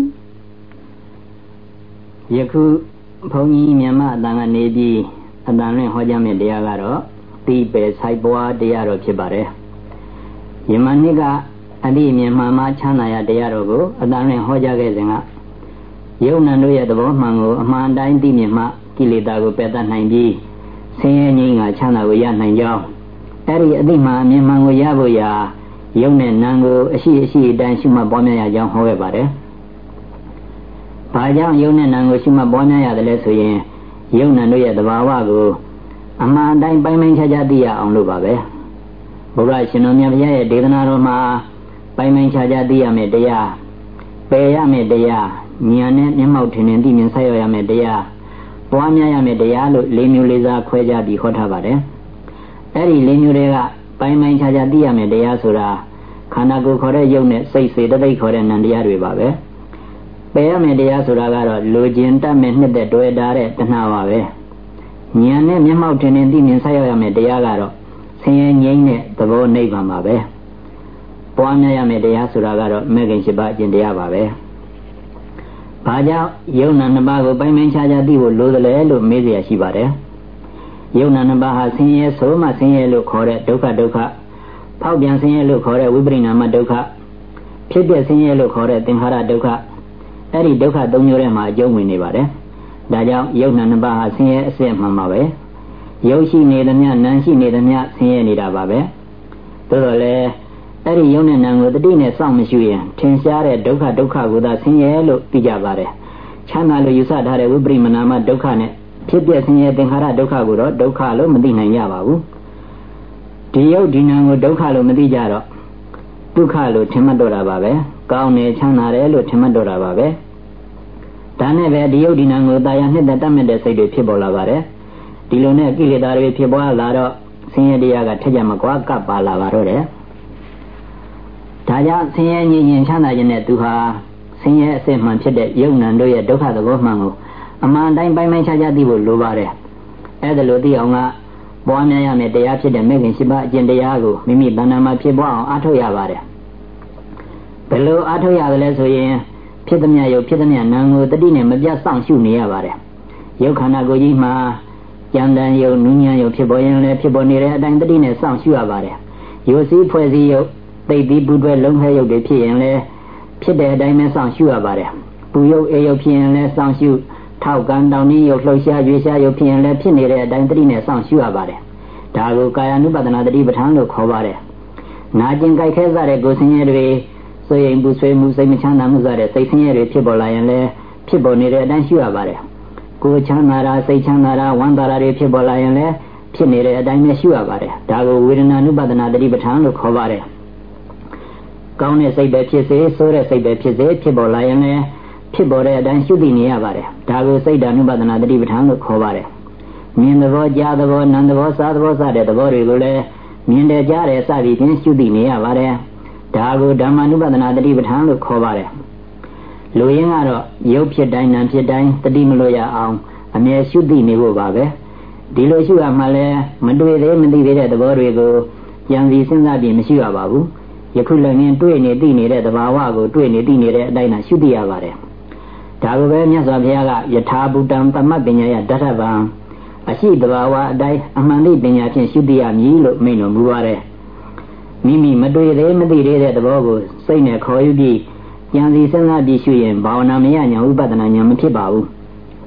ယခုဘုန်းကြီးမြန်မာအတန်ကနေပြီးအတန်နဲ့ဟောကြားမယ့်တရားကတော့တိပေဆိုင်ပွားတရားတော်ဖြစ်ပါတယ်ယမနေ့ကအတိအမြင်မှန်မှချမ်းသာရတရားတော်ကိုအတန်နဲ့ဟောကြားခဲ့စဉ်ကယုံနံတို့ရဲ့သဘောမှန်ကိုအမှန်တိုင်းသိမြင်မှကိလေသာကိုပယ်တတ်နိုင်ပြီးဆင်းရဲငြိမ်းကချမ်းသာကိုရနိုင်ကြောင်းအဲ့ဒီအတိမှန်အမြင်မှန်ကိုရဖို့ရာယုံနဲ့နံကိုအရှိအတိုင်းရှုမှတ်ပွားများရကြောင်းဟောခဲ့ပါတယ်။ဘာကြောင့်ယုံနဲ့နံကိုရှုမှတ်ပွားများရတယ်လဲဆိုရင်ယုံနံတို့ရဲ့သဘာဝကိုအမှန်တိုင်းပိုင်းခြားခြားသိရအောင်လို့ပါပဲ။ဘုရားရှင်တော်မြတ်ဘုရားရဲ့ဒေသနာတော်မှာပိုင်းခြားခြားသိရမယ်တရားပယ်ရမယ်တရားဉာဏ်နဲ့မျက်မှောက်ထင်သိမြင်ဆက်ရမယ်တရားပွားများရမယ်တရားလို့၄မျိုးလေးစားခွဲခြားပြီးဟောထားပါတယ်။အဲ့ဒီ၄မျိုးတွေကပိုင်းခြားခြားသိရမယ်တရားဆိုတာခန္ဓာကိုယ်ခေါ်တဲ့ယုံနဲ့စိတ်စေတသိက်ခေါ်တဲ့နံတရားတွေပါပဲ။ပယ်ရမယ်တရားဆိုတာကတော့လိုချင်တတ်မဲ့နှစ်သက်တွေ့တာတဲ့တဏှာပါပဲ။ဉာဏ်နဲ့မျက်မှောက်ထင်သိမြင်ဆက်ရမယ်တရားကတော့ဆင်းရဲငြိမ်းတဲ့သဘောနိဗ္ဗာန်ပါပဲ။ပွားများရမယ်တရားဆိုတာကတော့မဂ္ဂင်၈ပါးအကျင့်တရားပါပဲ။ဘာကြောင့်ယုံနာနှစ်ပါးကိုပိုင်းခြားခြားသိဖို့လိုသလဲလို့မေးเสียရှိပါတယ်။ယုံနာနှစ်ပါးဟာဆင်းရဲဆိုမှဆင်းရဲလို့ခေါ်တဲ့ဒုက္ခဖောက်ပြန်ဆင်းရဲလို့ခေါ်တဲ့ဝိပရိနာမဒုက္ခဖြစ်ပြဆင်းရဲလို့ခေါ်တဲ့သင်္ခါရဒုက္ခအဲ့ဒီဒုက္ခ၃မျိုးထဲမှာအကျုံးဝင်နေပါတယ်။ဒါကြောင့်ယုံနာနှစ်ပါးဟာဆင်းရဲအစစ်မှန်ပါပဲ။ယုတ်ရှိနေသမျှနာမ်ရှိနေသမျှဆင်းရဲနေတာပါပဲ။သို့တော်လည်းအဲ့ဒီယုံနဲ့နာမ်ကိုတတိနဲ့စောင့်မရှိရင်ထင်ရှားတဲ့ဒုက္ခကိုသာဆင်းရဲလို့သိကြပါတယ်။ချမ်းသာလို့ယူဆထားတဲ့ဝိပရိမနာမဒုက္ခနဲ့ဖြစ်ပြဆင်းရဲသင်္ခါရဒုက္ခကိုတော့ဒုက္ခလို့မသိနိုင်ကြပါဘူး။ဒီယုတ်ဒီနာမ်ကိုဒုက္ခလို့မသိကြတော့ဒုက္ခလို့ထင်မှတ်တော့တာပါပဲ။ကောင်းတယ်ချမ်းသာတယ်လို့ထင်မှတ်တော့တာပါပဲ။ဒါနဲ့ပဲဒီယုတ်ဒီနာမ်ကိုတာယာနှစ်သက်တတ်မဲ့တဲ့စိတ်တွေဖြစ်ပေါ်လာပါတယ်။ဒီလိုနဲ့ကိလေသာတွေဖြစ်ပေါ်လာတော့ဆင်းရဲတရားကထက်ကြမကွာကပ်ပါလာပါတော့တယ်။ဒါကြောင့်ဆင်းရဲငြိမ်းချမ်းသာခြင်းနဲ့သူဟာဆင်းရဲအစစ်မှန်ဖြစ်တဲ့ယုံနံတို့ရဲ့ဒုက္ခသဘောမှန်ကိုအမှန်တိုင်းပိုင်းခြားခြားသိဖို့လိုပါတယ်။အဲ့ဒါလိုသိအောင်ကပွားများရမယ်တရားဖြစ်တဲ့မဂ္ဂင်၈ပါးအကျင့်တရားကိုမိမိတဏ္ဍာမှာဖြစ်ပွားအောင်အားထုတ်ရပါတယ်။ဘယ်လိုအားထုတ်ရသလဲဆိုရင်ဖြစ်သမျှယုတ်ဖြစ်သမျှနာမ်ကိုတတိနဲ့မပြတ်စောင့်ရှုနေရပါတယ်။ယုတ်ခန္ဓာကိုယ်ကြီးမှာကြံတန်ယုတ်နူးညံ့ယုတ်ဖြစ်ပေါ်ရင်လည်းဖြစ်ပေါ်နေတဲ့အတိုင်းတတိနဲ့စောင့်ရှုရပါတယ်။ယုတ်စည်းဖွဲ့စည်းယုတ်သိပြီးပူတွဲလုံးခဲယုတ်တွေဖြစ်ရင်လည်းဖြစ်တဲ့အတိုင်းပဲစောင့်ရှုရပါတယ်။ပူယုတ်အေယုတ်ဖြစ်ရင်လည်းစောင့်ရှုထောက်ကန်တောင်းနှင်းယုတ်လှုပ်ရှားရွေ့ရှားယုတ်ဖြစ်ရင်လည်းဖြစ်နေတဲ့အတိုင်းတတိနဲ့စောင့်ရှုရပါတယ်။ဒါကိုကာယ ानु ပဒနာတတိပဋ္ဌာန်လို့ခေါ်ပါတယ်။နာကျင်ကြိုက်ခဲစားတဲ့ကိုယ်ဆင်းရဲတွေဆိုရင်ပူဆွေးမှုစိတ်မချမ်းသာမှုစတဲ့စိတ်ဆင်းရဲတွေဖြစ်ပေါ်လာရင်လည်းဖြစ်ပေါ်နေတဲ့အတိုင်းရှုရပါတယ်။ကိုယ်ချမ်းသာတာစိတ်ချမ်းသာတာဝမ်းသာတာတွေဖြစ်ပေါ်လာရင်လည်းဖြစ်နေတဲ့အတိုင်းပဲရှုရပါတယ်။ဒါကိုဝေဒနာ ानु ပဒနာတတိပဋ္ဌာန်လို့ခေါ်ပါတယ်။ကောင်းတဲ့စိတ်ပဲဖြစ်စေဆိုးတဲ့စိတ်ပဲဖြစ်စေဖြစ်ပေါ်လာရင်လည်းဖြစ်ပေါ်တဲ့အတိုင်းရှုသိနေရပါတယ်။ဒါကိုစိတ်ဓာတ် ानु ပဒနာတတိပဋ္ဌာန်လို့ခေါ်ပါတယ်။မြင်သဘောကြားသဘောနာမ်သဘောစားသဘောစတဲ့သဘောတွေကိုလည်းမြင်တယ်ကြားတယ်စသည်ဖြင့်ရှုသိနေရပါတယ်။ဒါကိုဓမ္မ ानु ပဒနာတတိပဋ္ဌာန်လို့ခေါ်ပါတယ်။လူရင်းကတော့ရုပ်ဖြစ်တိုင်းနာမ်ဖြစ်တိုင်းတတိမလို့ရအောင်အမြဲရှုသိနေဖို့ပါပဲ။ဒီလိုရှုရမှလည်းမတွေ့သေးမသိသေးတဲ့သဘောတွေကိုကြံစည်စဉ်းစားပြီးမရှိရပါဘူး။ယခုလည်းငင်းတွေ့နေသိနေတဲ့သဘာဝကိုတွေ့နေသိနေတဲ့အတိုင်းသာရှုသိရပါတယ်။ဒါကိုပဲမြတ်စွာဘုရားကယထာဘူတံပမတ်ပညာယတထဗံအရှိသဘာဝအတိုင်းအမှန်သိပညာဖြင့်ရှုသိရမည်လို့မိန့်တော်မူပါတယ်။မိမိမတွေ့သေးမသိသေးတဲ့သဘောကိုစိတ်နဲ့ခေါ်ယူပြီးကြံစည်စဉ်းစားပြီးရှုရင်ဘာဝနာမရညာဥပဒနာညာမဖြစ်ပါဘူး။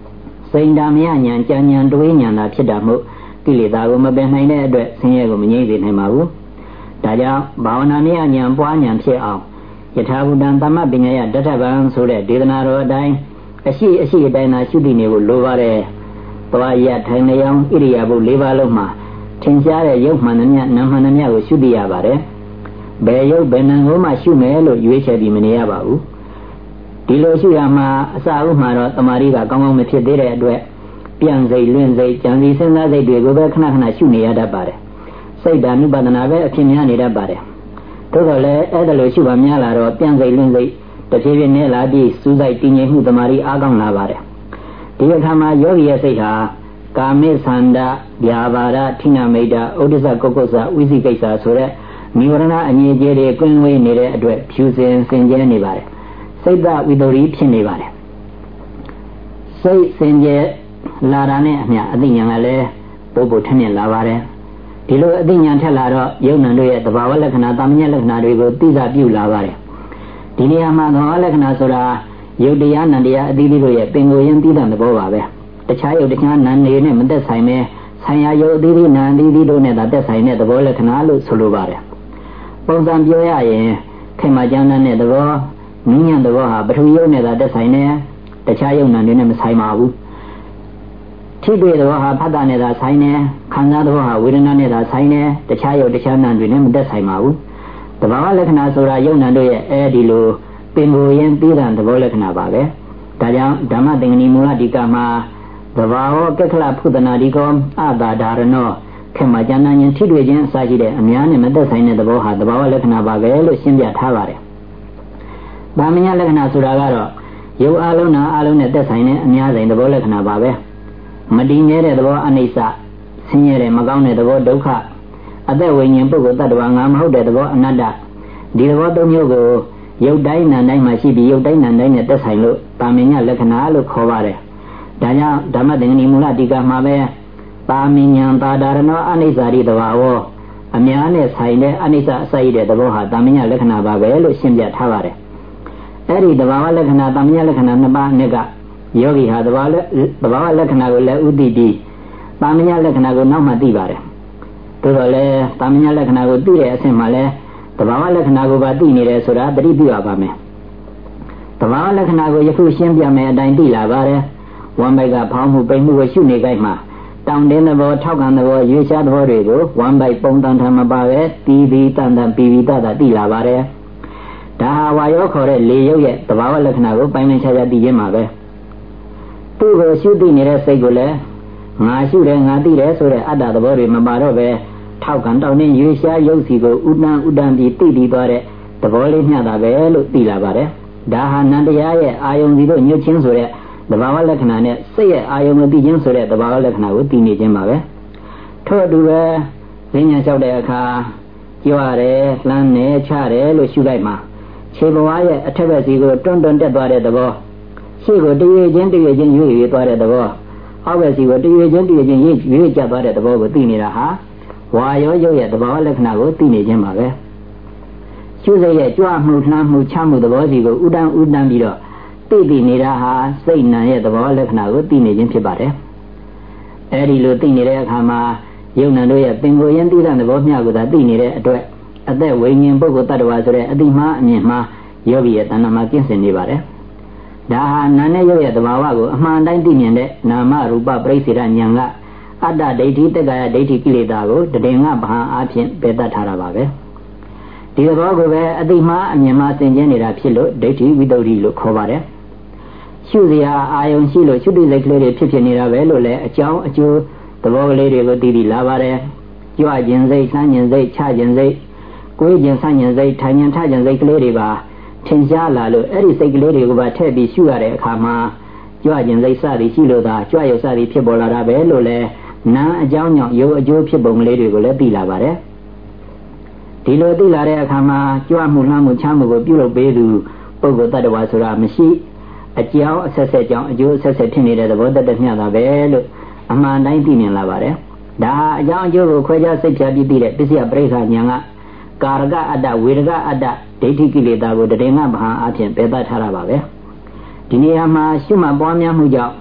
စိန်ဓာမယဉာဏ်ကြံဉာဏ်တွေးဉာဏ်သာဖြစ်တာမို့ကိလေသာကိုမပယ်နိုင်တဲ့အတွက်ဆင်းရဲကိုမငြိမ့်စေနိုင်ပါဘူးဒါကြောင့်ဘာဝနာမယဉာဏ်ပွားဉာဏ်ဖြစ်အောင်ယထာဘုဒ္ဓံသမ္မပညာယတထဗံဆိုတဲ့ဒေသနာတော်အတိုင်းအရှိအတိုင်းသာရှုသိနေဖို့လိုပါတယ်သွားရထိုင်နေအောင်ဣရိယာပု၄ပါးလုံးမှာထင်ရှားတဲ့ရုပ်မှန်သမျှနာမ်မှန်သမျှကိုရှုသိရပါတယ်ဘယ်ရုပ်ဘယ်နာမ်ကိုမှရှုမယ်လို့ရွေးချယ်ပြီးမနေရပါဘူးဒီလိုရှုရမှာအစအုပ်မှာတော့တမာရီကကောင်းကောင်းမဖြစ်သေးတဲ့အတွက်ပြန်စိတ်လွင့်စိတ်ကြံစည်စဉ်းစားစိတ်တွေကိုပဲခဏခဏရှုနေရတတ်ပါတယ်စိတ်ဓာနုပဒနာပဲအဖြစ်များနေတတ်ပါတယ်သို့တော်လည်းအဲ့ဒါလိုရှုပါများလာတော့ပြန်စိတ်လွင့်စိတ်တဖြည်းဖြည်းနဲ့လာပြီးစူးစိုက်တည်ငြိမ်မှုတမာရီအားကောင်းလာပါတယ်ဒီအခါမှာယောဂီရဲ့စိတ်ဟာကာမိသန္တာဗျာပါဒဌိနမိတ်တာဥဒ္ဒစ္စကုက္ကုစဝိသိကိစ္စဆိုတဲ့နိဝရဏအငြိအကျေတွေကင်းဝေးနေတဲ့အတွက်ဖြူစင်စင်ကြဲနေပါတယ်စိတ်ဝိတ္တရီဖြစ်နေပါတယ်စိတ်စင်ကြဲလာတာနဲ့အမျှအသိဉာဏ်ကလည်းပို့ပို့ထက်မြက်လာပါတယ်ဒီလိုအသိဉာဏ်ထက်လာတော့ယုံနံတို့ရဲ့သဘာဝလက္ခဏာတာမညလက္ခဏာတွေကိုသိစာပြုလာပါတယ်ဒီနေရာမှာသဘာဝလက္ခဏာဆိုတာယုတ်တရားနံတရားအသီးသီးတို့ရဲ့ပင်ကိုယ်ရင်းသိတဲ့သဘောပါပဲတခြားယုတ်တခြားနံနေနဲ့မသက်ဆိုင်ပဲဆိုင်ရာယုတ်အသီးသီးနံအသီးသီးတို့နဲ့သာသက်ဆိုင်တဲ့သဘောလက္ခဏာလို့ဆိုလိုပါတယ်ပုံစံပြောရရင်ခေမကျမ်းတဲ့သဘောနည်းညံ့သဘောဟာပထဝီယုတ်နဲ့သာသက်ဆိုင်တယ်တခြားယုတ်နံတွေနဲ့မဆိုင်ပါဘူးထိတွေ့သဘောဟာဖတ်တာနဲ့သာဆိုင်တယ်ခံစားသဘောဟာဝေဒနာနဲ့သာဆိုင်တယ်တခြားယုတ်တခြားနံတွေနဲ့မသက်ဆိုင်ပါဘူးသဘာဝလက္ခဏာဆိုတာယုတ်နံတို့ရဲ့အဲဒီလိုပင်ကိုယ်ရင်းသိတဲ့သဘောလက္ခဏာပါပဲဒါကြောင့်ဓမ္မသင်္ကနီမူလဒီကမှာသဘာဝကက္ခလဖုဒနာဒီကောအတာဒါရနောခေမကျမ်းနာရင်ထိတွေ့ခြင်းအစရှိတဲ့အများနဲ့မသက်ဆိုင်တဲ့သဘောဟာသဘာဝလက္ခဏာပါပဲလို့ရှင်းပြထားပါတယ်။ဗာမညလက္ခဏာဆိုတာကတော့ယုတ်အလုံးနာအလုံးနဲ့သက်ဆိုင်တဲ့အများဆိုင်သဘောလက္ခဏာပါပဲ။မတည်မြဲတဲ့သဘောအနိစ္စဆင်းရဲတဲ့မကောင်းတဲ့သဘောဒုက္ခအသက်ဝိညာဉ်ပုဂ္ဂိုလ်တ attva ငါမဟုတ်တဲ့သဘောအနတ္တဒီသဘောသုံးမျိုးကိုယုတ်တိုင်းနာတိုင်းမှာရှိပြီးယုတ်တိုင်းနာတိုင်းနဲ့သက်ဆိုင်လို့ဗာမညလက္ခဏာလို့ခေါ်ပါတယ်။ဒါကြောင့်ဓမ္မသင်္ကနီမူလဒီကမှာပဲပါမဉ္ဇံသာဒရဏောအနိစ္စရိတဘာဝအများနဲ့ဆိုင်တဲ့အနိစ္စအစိုက်တဲ့သဘောဟာတာမညလက္ခဏာပါပဲလို့ရှင်းပြထားပါတယ်။အဲဒီသဘာဝလက္ခဏာတာမညလက္ခဏာနှစ်ပါးနဲ့ကယောဂီဟာသဘာဝလက္ခဏာကိုလည်းဥသိပြီးတာမညလက္ခဏာကိုနောက်မှသိပါတယ်။သို့တော်လည်းတာမညလက္ခဏာကိုသိတဲ့အဆင့်မှာလည်းသဘာဝလက္ခဏာကိုပါသိနေတယ်ဆိုတာသတိပြုရပါမယ်။သဘာဝလက္ခဏာကိုယခုရှင်းပြမယ်အတိုင်းသိလာပါတယ်။ဝမ်းပိုက်ကဖောင်းမှုပိန်မှုကိုရှုနေကြမှာတောင်းတင်းသဘောထောက်ခံသဘောရွေးရှားသဘောတွေကိုဝမ်းပိုက်ပုံတန်ထမပါပဲတီးပြီးတန်တန်ပီပီတတသိလာပါတယ်။ဒါဟာဝါယောခေါ်တဲ့လေရုပ်ရဲ့သဘာဝလက္ခဏာကိုပိုင်းပိုင်းခြားခြားသိခြင်းပါပဲ။သူ့ကိုရှုသိနေတဲ့စိတ်ကိုလည်းငါရှုတယ်ငါသိတယ်ဆိုတဲ့အတ္တသဘောတွေမပါတော့ပဲထောက်ခံတောင်းတင်းရွေးရှားရုပ်စီကိုဥဒ္ဒံပြီးသိပြီးသွားတဲ့သဘောလေးမျှတာပဲလို့သိလာပါတယ်။ဒါဟာနန္တရားရဲ့အာယုံစီတို့ညှို့ချင်းဆိုတဲ့သဘာဝလက္ခဏာနဲ့စိတ်ရဲ့အာယုံကိုသိခြင်းဆိုတဲ့သဘာဝလက္ခဏာကိုသိနေခြင်းပါပဲထို့အတူပဲဉာဏ်လျှောက်တဲ့အခါကြွရတယ်လှမ်းနေချတယ်လို့ရှုလိုက်မှာခြေဘဝရဲ့အထက်ဘက်စီကိုတွန်းတက်သွားတဲ့သဘောရှေ့ကိုတရွေချင်းရွေ့သွားတဲ့သဘောအောက်ဘက်စီကိုတရွေချင်းရွေ့ကျသွားတဲ့သဘောကိုသိနေတာဟာဝါယောရုပ်ရဲ့သဘာဝလက္ခဏာကိုသိနေခြင်းပါပဲရှုစိတ်ရဲ့ကြွမှုလှမ်းမှုချမှုသဘောစီကိုဥဒ္ဒံပြီးတော့သိနေတာဟာစိတ်နာရဲ့သဘောလက္ခဏာကိုသိနေခြင်းဖြစ်ပါတယ်။အဲဒီလိုသိနေတဲ့အခါမှာယုံနာတို့ရဲ့ပင်ကိုယ်ရင်းသိတဲ့သဘောမျှကိုသာသိနေတဲ့အတွက်အသက်ဝိညာဉ်ပုဂ္ဂိုလ်တ attva ဆိုတဲ့အတိမှားအမြင်မှားယောဂီရဲ့တဏ္ဍာမှာကျင့်စဉ်နေပါတယ်။ဒါဟာနာနဲ့ရုပ်ရဲ့သဘာဝကိုအမှန်တိုင်းသိမြင်တဲ့နာမရူပပရိစ္ဆေဒဉာဏ်ကအတ္တဒိဋ္ဌိတက္ကရာဒိဋ္ဌိကိလေသာကိုတည်ငါဘာအားဖြင့်ပယ်တတ်ထားတာပါပဲ။ဒီသဘောကိုပဲအတိမှားအမြင်မှားသင်ကျင်းနေတာဖြစ်လို့ဒိဋ္ဌိဝိတ္တုလို့ခေါ်ပါတယ်။ရှုစရာအာယုံရှိလို့ရှုတိစိတ်ကလေးတွေဖြစ်နေတာပဲလို့လည်းအကြောင်းအကျိုးသဘောကလေးတွေကိုသိလာပါတယ်ကြွခြင်းစိတ်ဆန်းခြင်းစိတ်ချခြင်းစိတ်ကိုယ်ခြင်းဆန်းခြင်းစိတ်ထိုင်ခြင်းထခြင်းစိတ်ကလေးတွေပါထင်ရှားလာလို့အဲ့ဒီစိတ်ကလေးတွေကိုပါထည့်ပြီးရှုရတဲ့အခါမှာကြွခြင်းစိတ်စသည်ရှိလို့သာကြွရုပ်စသည်ဖြစ်ပေါ်လာတာပဲလို့လည်းနာအကြောင်းကြောင့်ရုပ်အကျိုးဖြစ်ပုံကလေးတွေကိုလည်းသိလာပါတယ်ဒီလိုသိလာတဲ့အခါမှာကြွမှုလှမ်းမှုချမှုကိုပြုလုပ်ပေးသူပုဂ္ဂိုလ်တ attva ဆိုတာမရှိအကြောင်းအဆက်ဆက်ကြောင့်အကျိုးအဆက်ဆက်ဖြစ်နေတဲ့သဘောတည်းမျှတာပဲလို့အမှန်တိုင်းသိမြင်လာပါတယ်။ဒါအကြောင်းအကျိုးကိုခွဲခြားစိတ်ဖြာပြီးသိတဲ့ပစ္စယပရိက္ခဉာဏ်ကကာရကအတ္တဝေရကအတ္တဒိဋ္ဌိကိလေသာကိုတည်ငါဘာအဖြစ်ပယ်တတ်ထားတာပါပဲ။ဒီနေရာမှာရှုမှတ်ပွားများမှုကြောင့်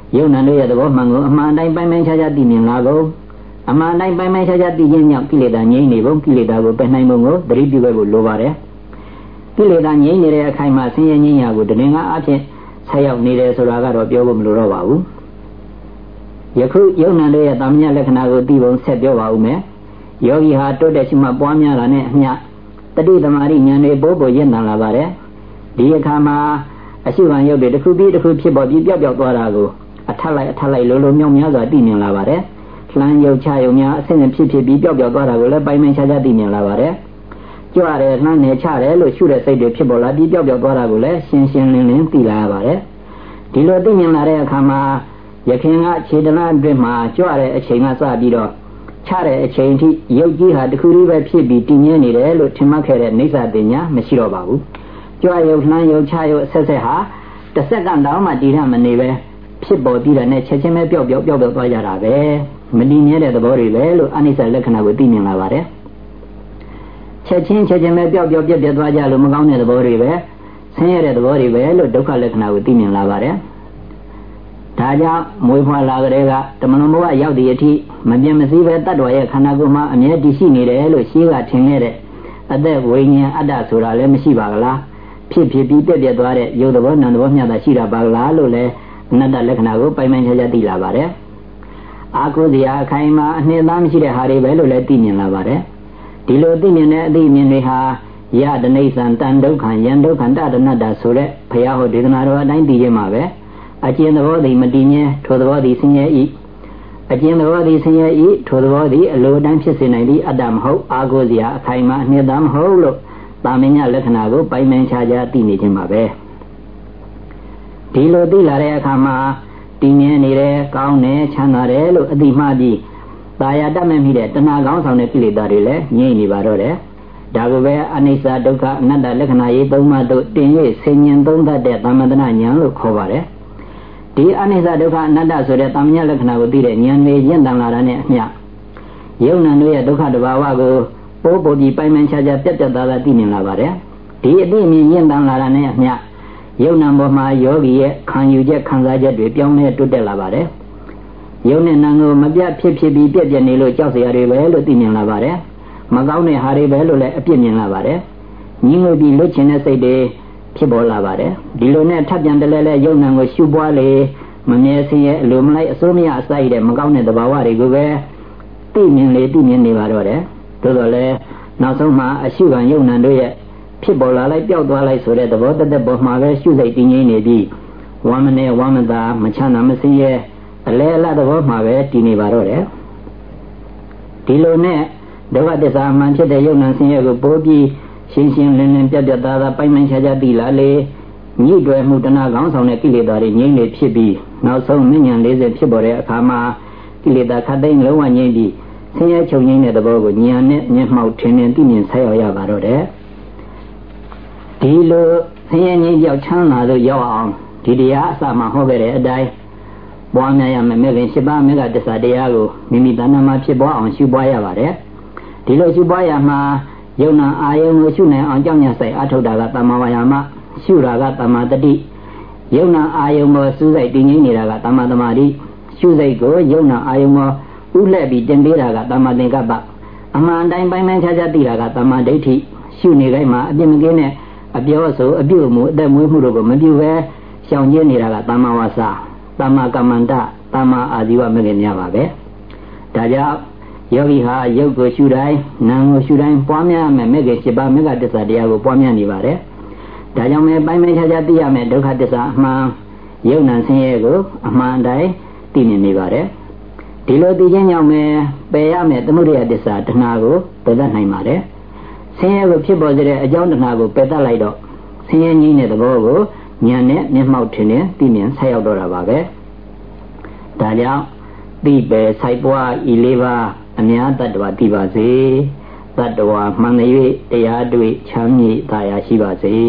ယုံနာတို့ရဲ့သဘောမှန်ကိုအမှန်တိုင်းပိုင်းပိုင်းခြားခြားသိမြင်လာကုန်အမှန်တိုင်းပိုင်းပိုင်းခြားခြားသိခြင်းကြောင့်ကိလေသာငြိမ့်နေပုံကိလေသာကိုပယ်နိုင်ပုံကိုသတိပြုခဲ့ဖို့လိုပါတယ်ကိလေသာငြိမ့်နေတဲ့အခိုင်မှာဆင်းရဲငြိမ့်ရာကိုတဏှာအဖြစ်ဆက်ရောက်နေတယ်ဆိုတာကတော့ပြောဖို့မလိုတော့ပါဘူးယခုယုံနာတို့ရဲ့တာမညလက္ခဏာကိုသိပုံဆက်ပြောပါဦးမယ်ယောဂီဟာတိုးတက်ရှိမှပွားများတာနဲ့အမျှတတိသမารိဉာဏ်တွေပိုးပိုရင့်တန်လာပါတယ်ဒီအခါမှာအရှုခံရုပ်တွေတစ်ခုပြီးတစ်ခုဖြစ်ပေါ်ပြီးပျောက်သွားတာကိုအထက်လိုက်လုံးလုံးမြောက်များစွာသိမြင်လာပါတယ်လှမ်းရုပ်ချရုံများအဆင့်ဆင့်ဖြစ်ပြီးပျောက်သွားတာကိုလည်းပိုင်းပိုင်းခြားခြားသိမြင်လာပါတယ်ကြွရဲနှမ်းနေချတယ်လို့ရှုတဲ့စိတ်တွေဖြစ်ပေါ်လာပြီးပျောက်သွားတာကိုလည်းရှင်းရှင်းလင်းလင်းသိလာရပါတယ်ဒီလိုသိမြင်လာတဲ့အခါမှာယခင်ကခြေတလားအတွင်းမှာကြွတဲ့အချိန်ကစပြီးတော့ချတဲ့အချိန်ထိရုပ်ကြီးဟာတစ်ခုလေးပဲဖြစ်ပြီးတည်ငြင်းနေတယ်လို့ထင်မှတ်ခဲ့တဲ့နေစာပညာမရှိတော့ပါဘူးကြွရုပ်နှမ်းရုပ်ချရုပ်ဆက်ဆက်ဟာတစ်စက္ကန့်တောင်မှတည်ရမနေပဲဖြစ်ပေါ်ပြီးတဲ့နဲ့ချက်ချင်းပဲပျောက်သွားကြတာပဲမတည်မြဲတဲ့သဘောတွေပဲလို့အနိစ္စလက္ခဏာကိုသိမြင်လာပါတယ်ချက်ချင်းပဲပျောက်ပြက်သွားကြလို့မကောင်းတဲ့သဘောတွေပဲဆင်းရဲတဲ့သဘောတွေပဲလို့ဒုက္ခလက္ခဏာကိုသိမြင်လာပါတယ်ဒါကြောင့်မွေးဖွားလာကြတဲ့ကတမန်တော်ဘုရားရောက်သည့်အထိမပြတ်မစည်းပဲတတ္တဝါရဲ့ခန္ဓာကိုယ်မှာအမြဲတည်ရှိနေတယ်လို့ရှင်းကထင်ခဲ့တဲ့အသက်ဝိညာဉ်အတ္တဆိုတာလည်းမရှိပါကလားဖြစ်ပြီးပြက်သွားတဲ့ယုတ်သဘောနံသဘောမျှတာရှိတာပါကလားလို့လည်းအနတ္တလက္ခဏာကိုပိုင်ပိုင်ခြားခြားသိလာပါတယ်အာကုဇရာအခိုင်မှာအနှစ်သားမရှိတဲ့ဟာတွေပဲလို့လည်းသိမြင်လာပါတယ်ဒီလိုသိမြင်တဲ့အသိအမြင်တွေဟာယတနိစ္စံတန်ဒုက္ခံယံဒုက္ခံတတနတ္တဆိုတဲ့ဘုရားဟောဒေသနာတော်အတိုင်းသိခြင်းမှာပဲအကျဉ်သဘောသည်မတည်မြဲထိုသဘောသည်ဆင်းရဲ၏အကျဉ်သဘောသည်ဆင်းရဲ၏ထိုသဘောသည်အလိုအတိုင်းဖြစ်စေနိုင်သည့်အတ္တမဟုတ်အာကိုစရာအခိုင်မှာအနှစ်သာမဟုတ်လို့တာမညလက္ခဏာကိုပိုင်ပိုင်ခြားခြားသိနေခြင်းပါပဲဒီလိုသိလာတဲ့အခါမှာတည်မြဲနေတယ်ကောင်းတယ်ချမ်းသာတယ်လို့အတိမှပြီးသာယာတတ်မဲ့မိတဲ့တဏှာကောင်းဆောင်တဲ့ကိလေသာတွေလည်းငြိမ့်နေပါတော့တယ်ဒါကိုပဲအနိစ္စဒုက္ခအနတ္တလက္ခဏာရေးသုံးပါးတို့တင်၍ဆင်ញင်သုံးသပ်တဲ့သမထဉာဏ်လို့ခေါ်ပါတယ်ဒီအနိစ္စဒုက္ခအနတ္တဆိုတဲ့သမညလက္ခဏာကိုသိတဲ့ဉာဏ်တွေရင့်တန်လာတာနဲ့အမျှယုံနာတို့ရဲ့ဒုက္ခတဘာဝကိုပိုးပြီးပိုင်ပိုင်ခြားခြားပြတ်သားသိမြင်လာပါတယ်ဒီအသိအမြင်ရင့်တန်လာတာနဲ့အမျှယုံနာပေါ်မှာယောဂီရဲ့ခံယူချက်ခံစားချက်တွေပြောင်းလဲတိုးတက်လာပါတယ်ယုံနဲ့နာကိုမပြတ်ဖြစ်ပြီးပြက်နေလို့ကြောက်စရာတွေပဲလို့သိမြင်လာပါတယ်မကောင်းတဲ့ဟာတွေပဲလို့လည်းအပြစ်မြင်လာပါတယ်ညီငွေပြီးလွတ်ချင်တဲ့စိတ်တွေဖြစ်ပေါ်လာပါတယ်ဒီလိုနဲ့ထပ်ပြန်တလဲယုံနာကိုရှုပွားလေမမြဲစင်းရဲ့အလိုမလိုက်အစိုးမရအစိုက်တဲ့မကောင်းတဲ့သဘာဝတွေကိုပဲသိမြင်နေပါတော့တယ်သို့တော်လည်းနောက်ဆုံးမှာအရှုခံယုံနာတို့ရဲ့ဖြစ်ပေါ်လာလိုက်ပျောက်သွားလိုက်ဆိုတဲ့သဘောတသက်ပေါ်မှာပဲရှုစိတ်တည်ငြိမ်နေပြီးဝမ်းမနဲ့ဝမ်းမသာမချမ်းသာမစင်းရဲ့အလဲအလတ်သဘောမှာပဲတည်နေပါတော့တယ်ဒီလိုနဲ့ဒုက္ခသစ္စာမှန်ဖြစ်တဲ့ယုံနာစင်းရဲ့ကိုပိုးပြီးရှင်းရှင်းလင်းလင်းပြတ်သားပိုင်ပိုင်ခြားခြားသိလာလေညှိတွယ်မှုတဏှာကောင်းဆောင်တဲ့ကိလေသာတွေငြိမ့်နေဖြစ်ပြီးနောက်ဆုံးဉာဏ်40ဖြစ်ပေါ်တဲ့အခါမှာကိလေသာခတ်သိမ်းလုံးဝငြိမ့်ပြီးဆင်းရဲချုပ်ငြိမ့်တဲ့သဘောကိုဉာဏ်နဲ့မျက်မှောက်ထင်သိမြင်ဆက်ရောက်ရပါတော့တယ်ဒီလိုဆင်းရဲငြိမ့်ပြောက်ချမ်းသာလို့ရောက်အောင်ဒီတရားအစမှဟောခဲ့တဲ့အတိုင်းပွားများရမယ်မဲ့ခင်7ပါးမေဃတစ္ဆာတရားကိုမိမိတဏ္ဍာမှာဖြစ်ပွားအောင်ရှုပွားရပါတယ်ဒီလိုရှုပွားရမှာယုံနာအာယုံကိုရှုနိုင်အောင်ကြောင့်ညဆိုင်အထုတ်တာကတမ္မာဝါယာမရှုတာကတမ္မာတတိယုံနာအာယုံကိုစူးစိုက်တည်ငြိမ်နေတာကတမ္မာသမာဓိရှုစိတ်ကိုယုံနာအာယုံကိုဥလှည့်ပြီးတင်ပေးတာကတမ္မာသင်္ကပ္ပအမှန်တိုင်းပိုင်းပိုင်းခြားခြားသိတာကတမ္မာဒိဋ္ဌိရှုနေတိုင်းမှာအပြစ်မကင်းတဲ့အပြောဆိုအပြုအမူအသက်မွေးမှုတို့ကိုမပြုဘဲရှောင်ကျဉ်နေတာကတမ္မာဝါစာတမ္မာကမ္မန္တတမ္မာအာဇီဝမဂ္ဂင်များပါပဲဒါကြောင့်ယောဂီဟာယုတ်ကိုရှုတိုင်းနာမ်ကိုရှုတိုင်းပွားများမယ်မဂ္ဂင်7ပါးမဂ္ဂတစ္ဆာတရားကိုပွားများနေပါတယ်ဒါကြောင့်ပဲပိုင်းပိုင်းခြားခြားသိရမယ်ဒုက္ခသစ္စာအမှန်ယုံနာဆင်းရဲကိုအမှန်တိုင်းသိမြင်နေပါတယ်ဒီလိုသိခြင်းကြောင့်ပဲပယ်ရမယ်သမုဒယသစ္စာတဏှာကိုပယ်တတ်နိုင်ပါတယ်ဆင်းရဲကိုဖြစ်ပေါ်စေတဲ့အကြောင်းတဏှာကိုပယ်တတ်လိုက်တော့ဆင်းရဲငြိမ်းတဲ့သဘောကိုဉာဏ်နဲ့မျက်မှောက်ထင်သိမြင်ဆက်ရောက်တော့တာပါပဲဒါကြောင့်သိပယ်စိုက်ပွားဤလေးပါးအများတ attva သိပါစေတ attva မှန်၍တရားတွေ့ချမ်းမြေ့သာယာရှိပါစေ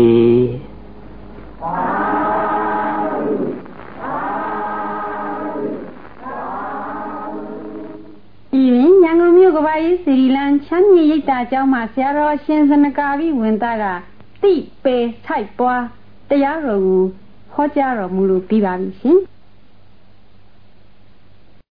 ဒီရင်ရန်ကုန်မြို့ကဘာကြီးစီရီလန်းချမ်းမြေ့ရိပ်သာကျောင်းမှာဆရာတော်ရှင်စနကာဝိဝင်သားကတိပေထိုက်ပွားတရားတော်ကိုဟောကြားတော်မူလို့ပြီးပါပြီရှင်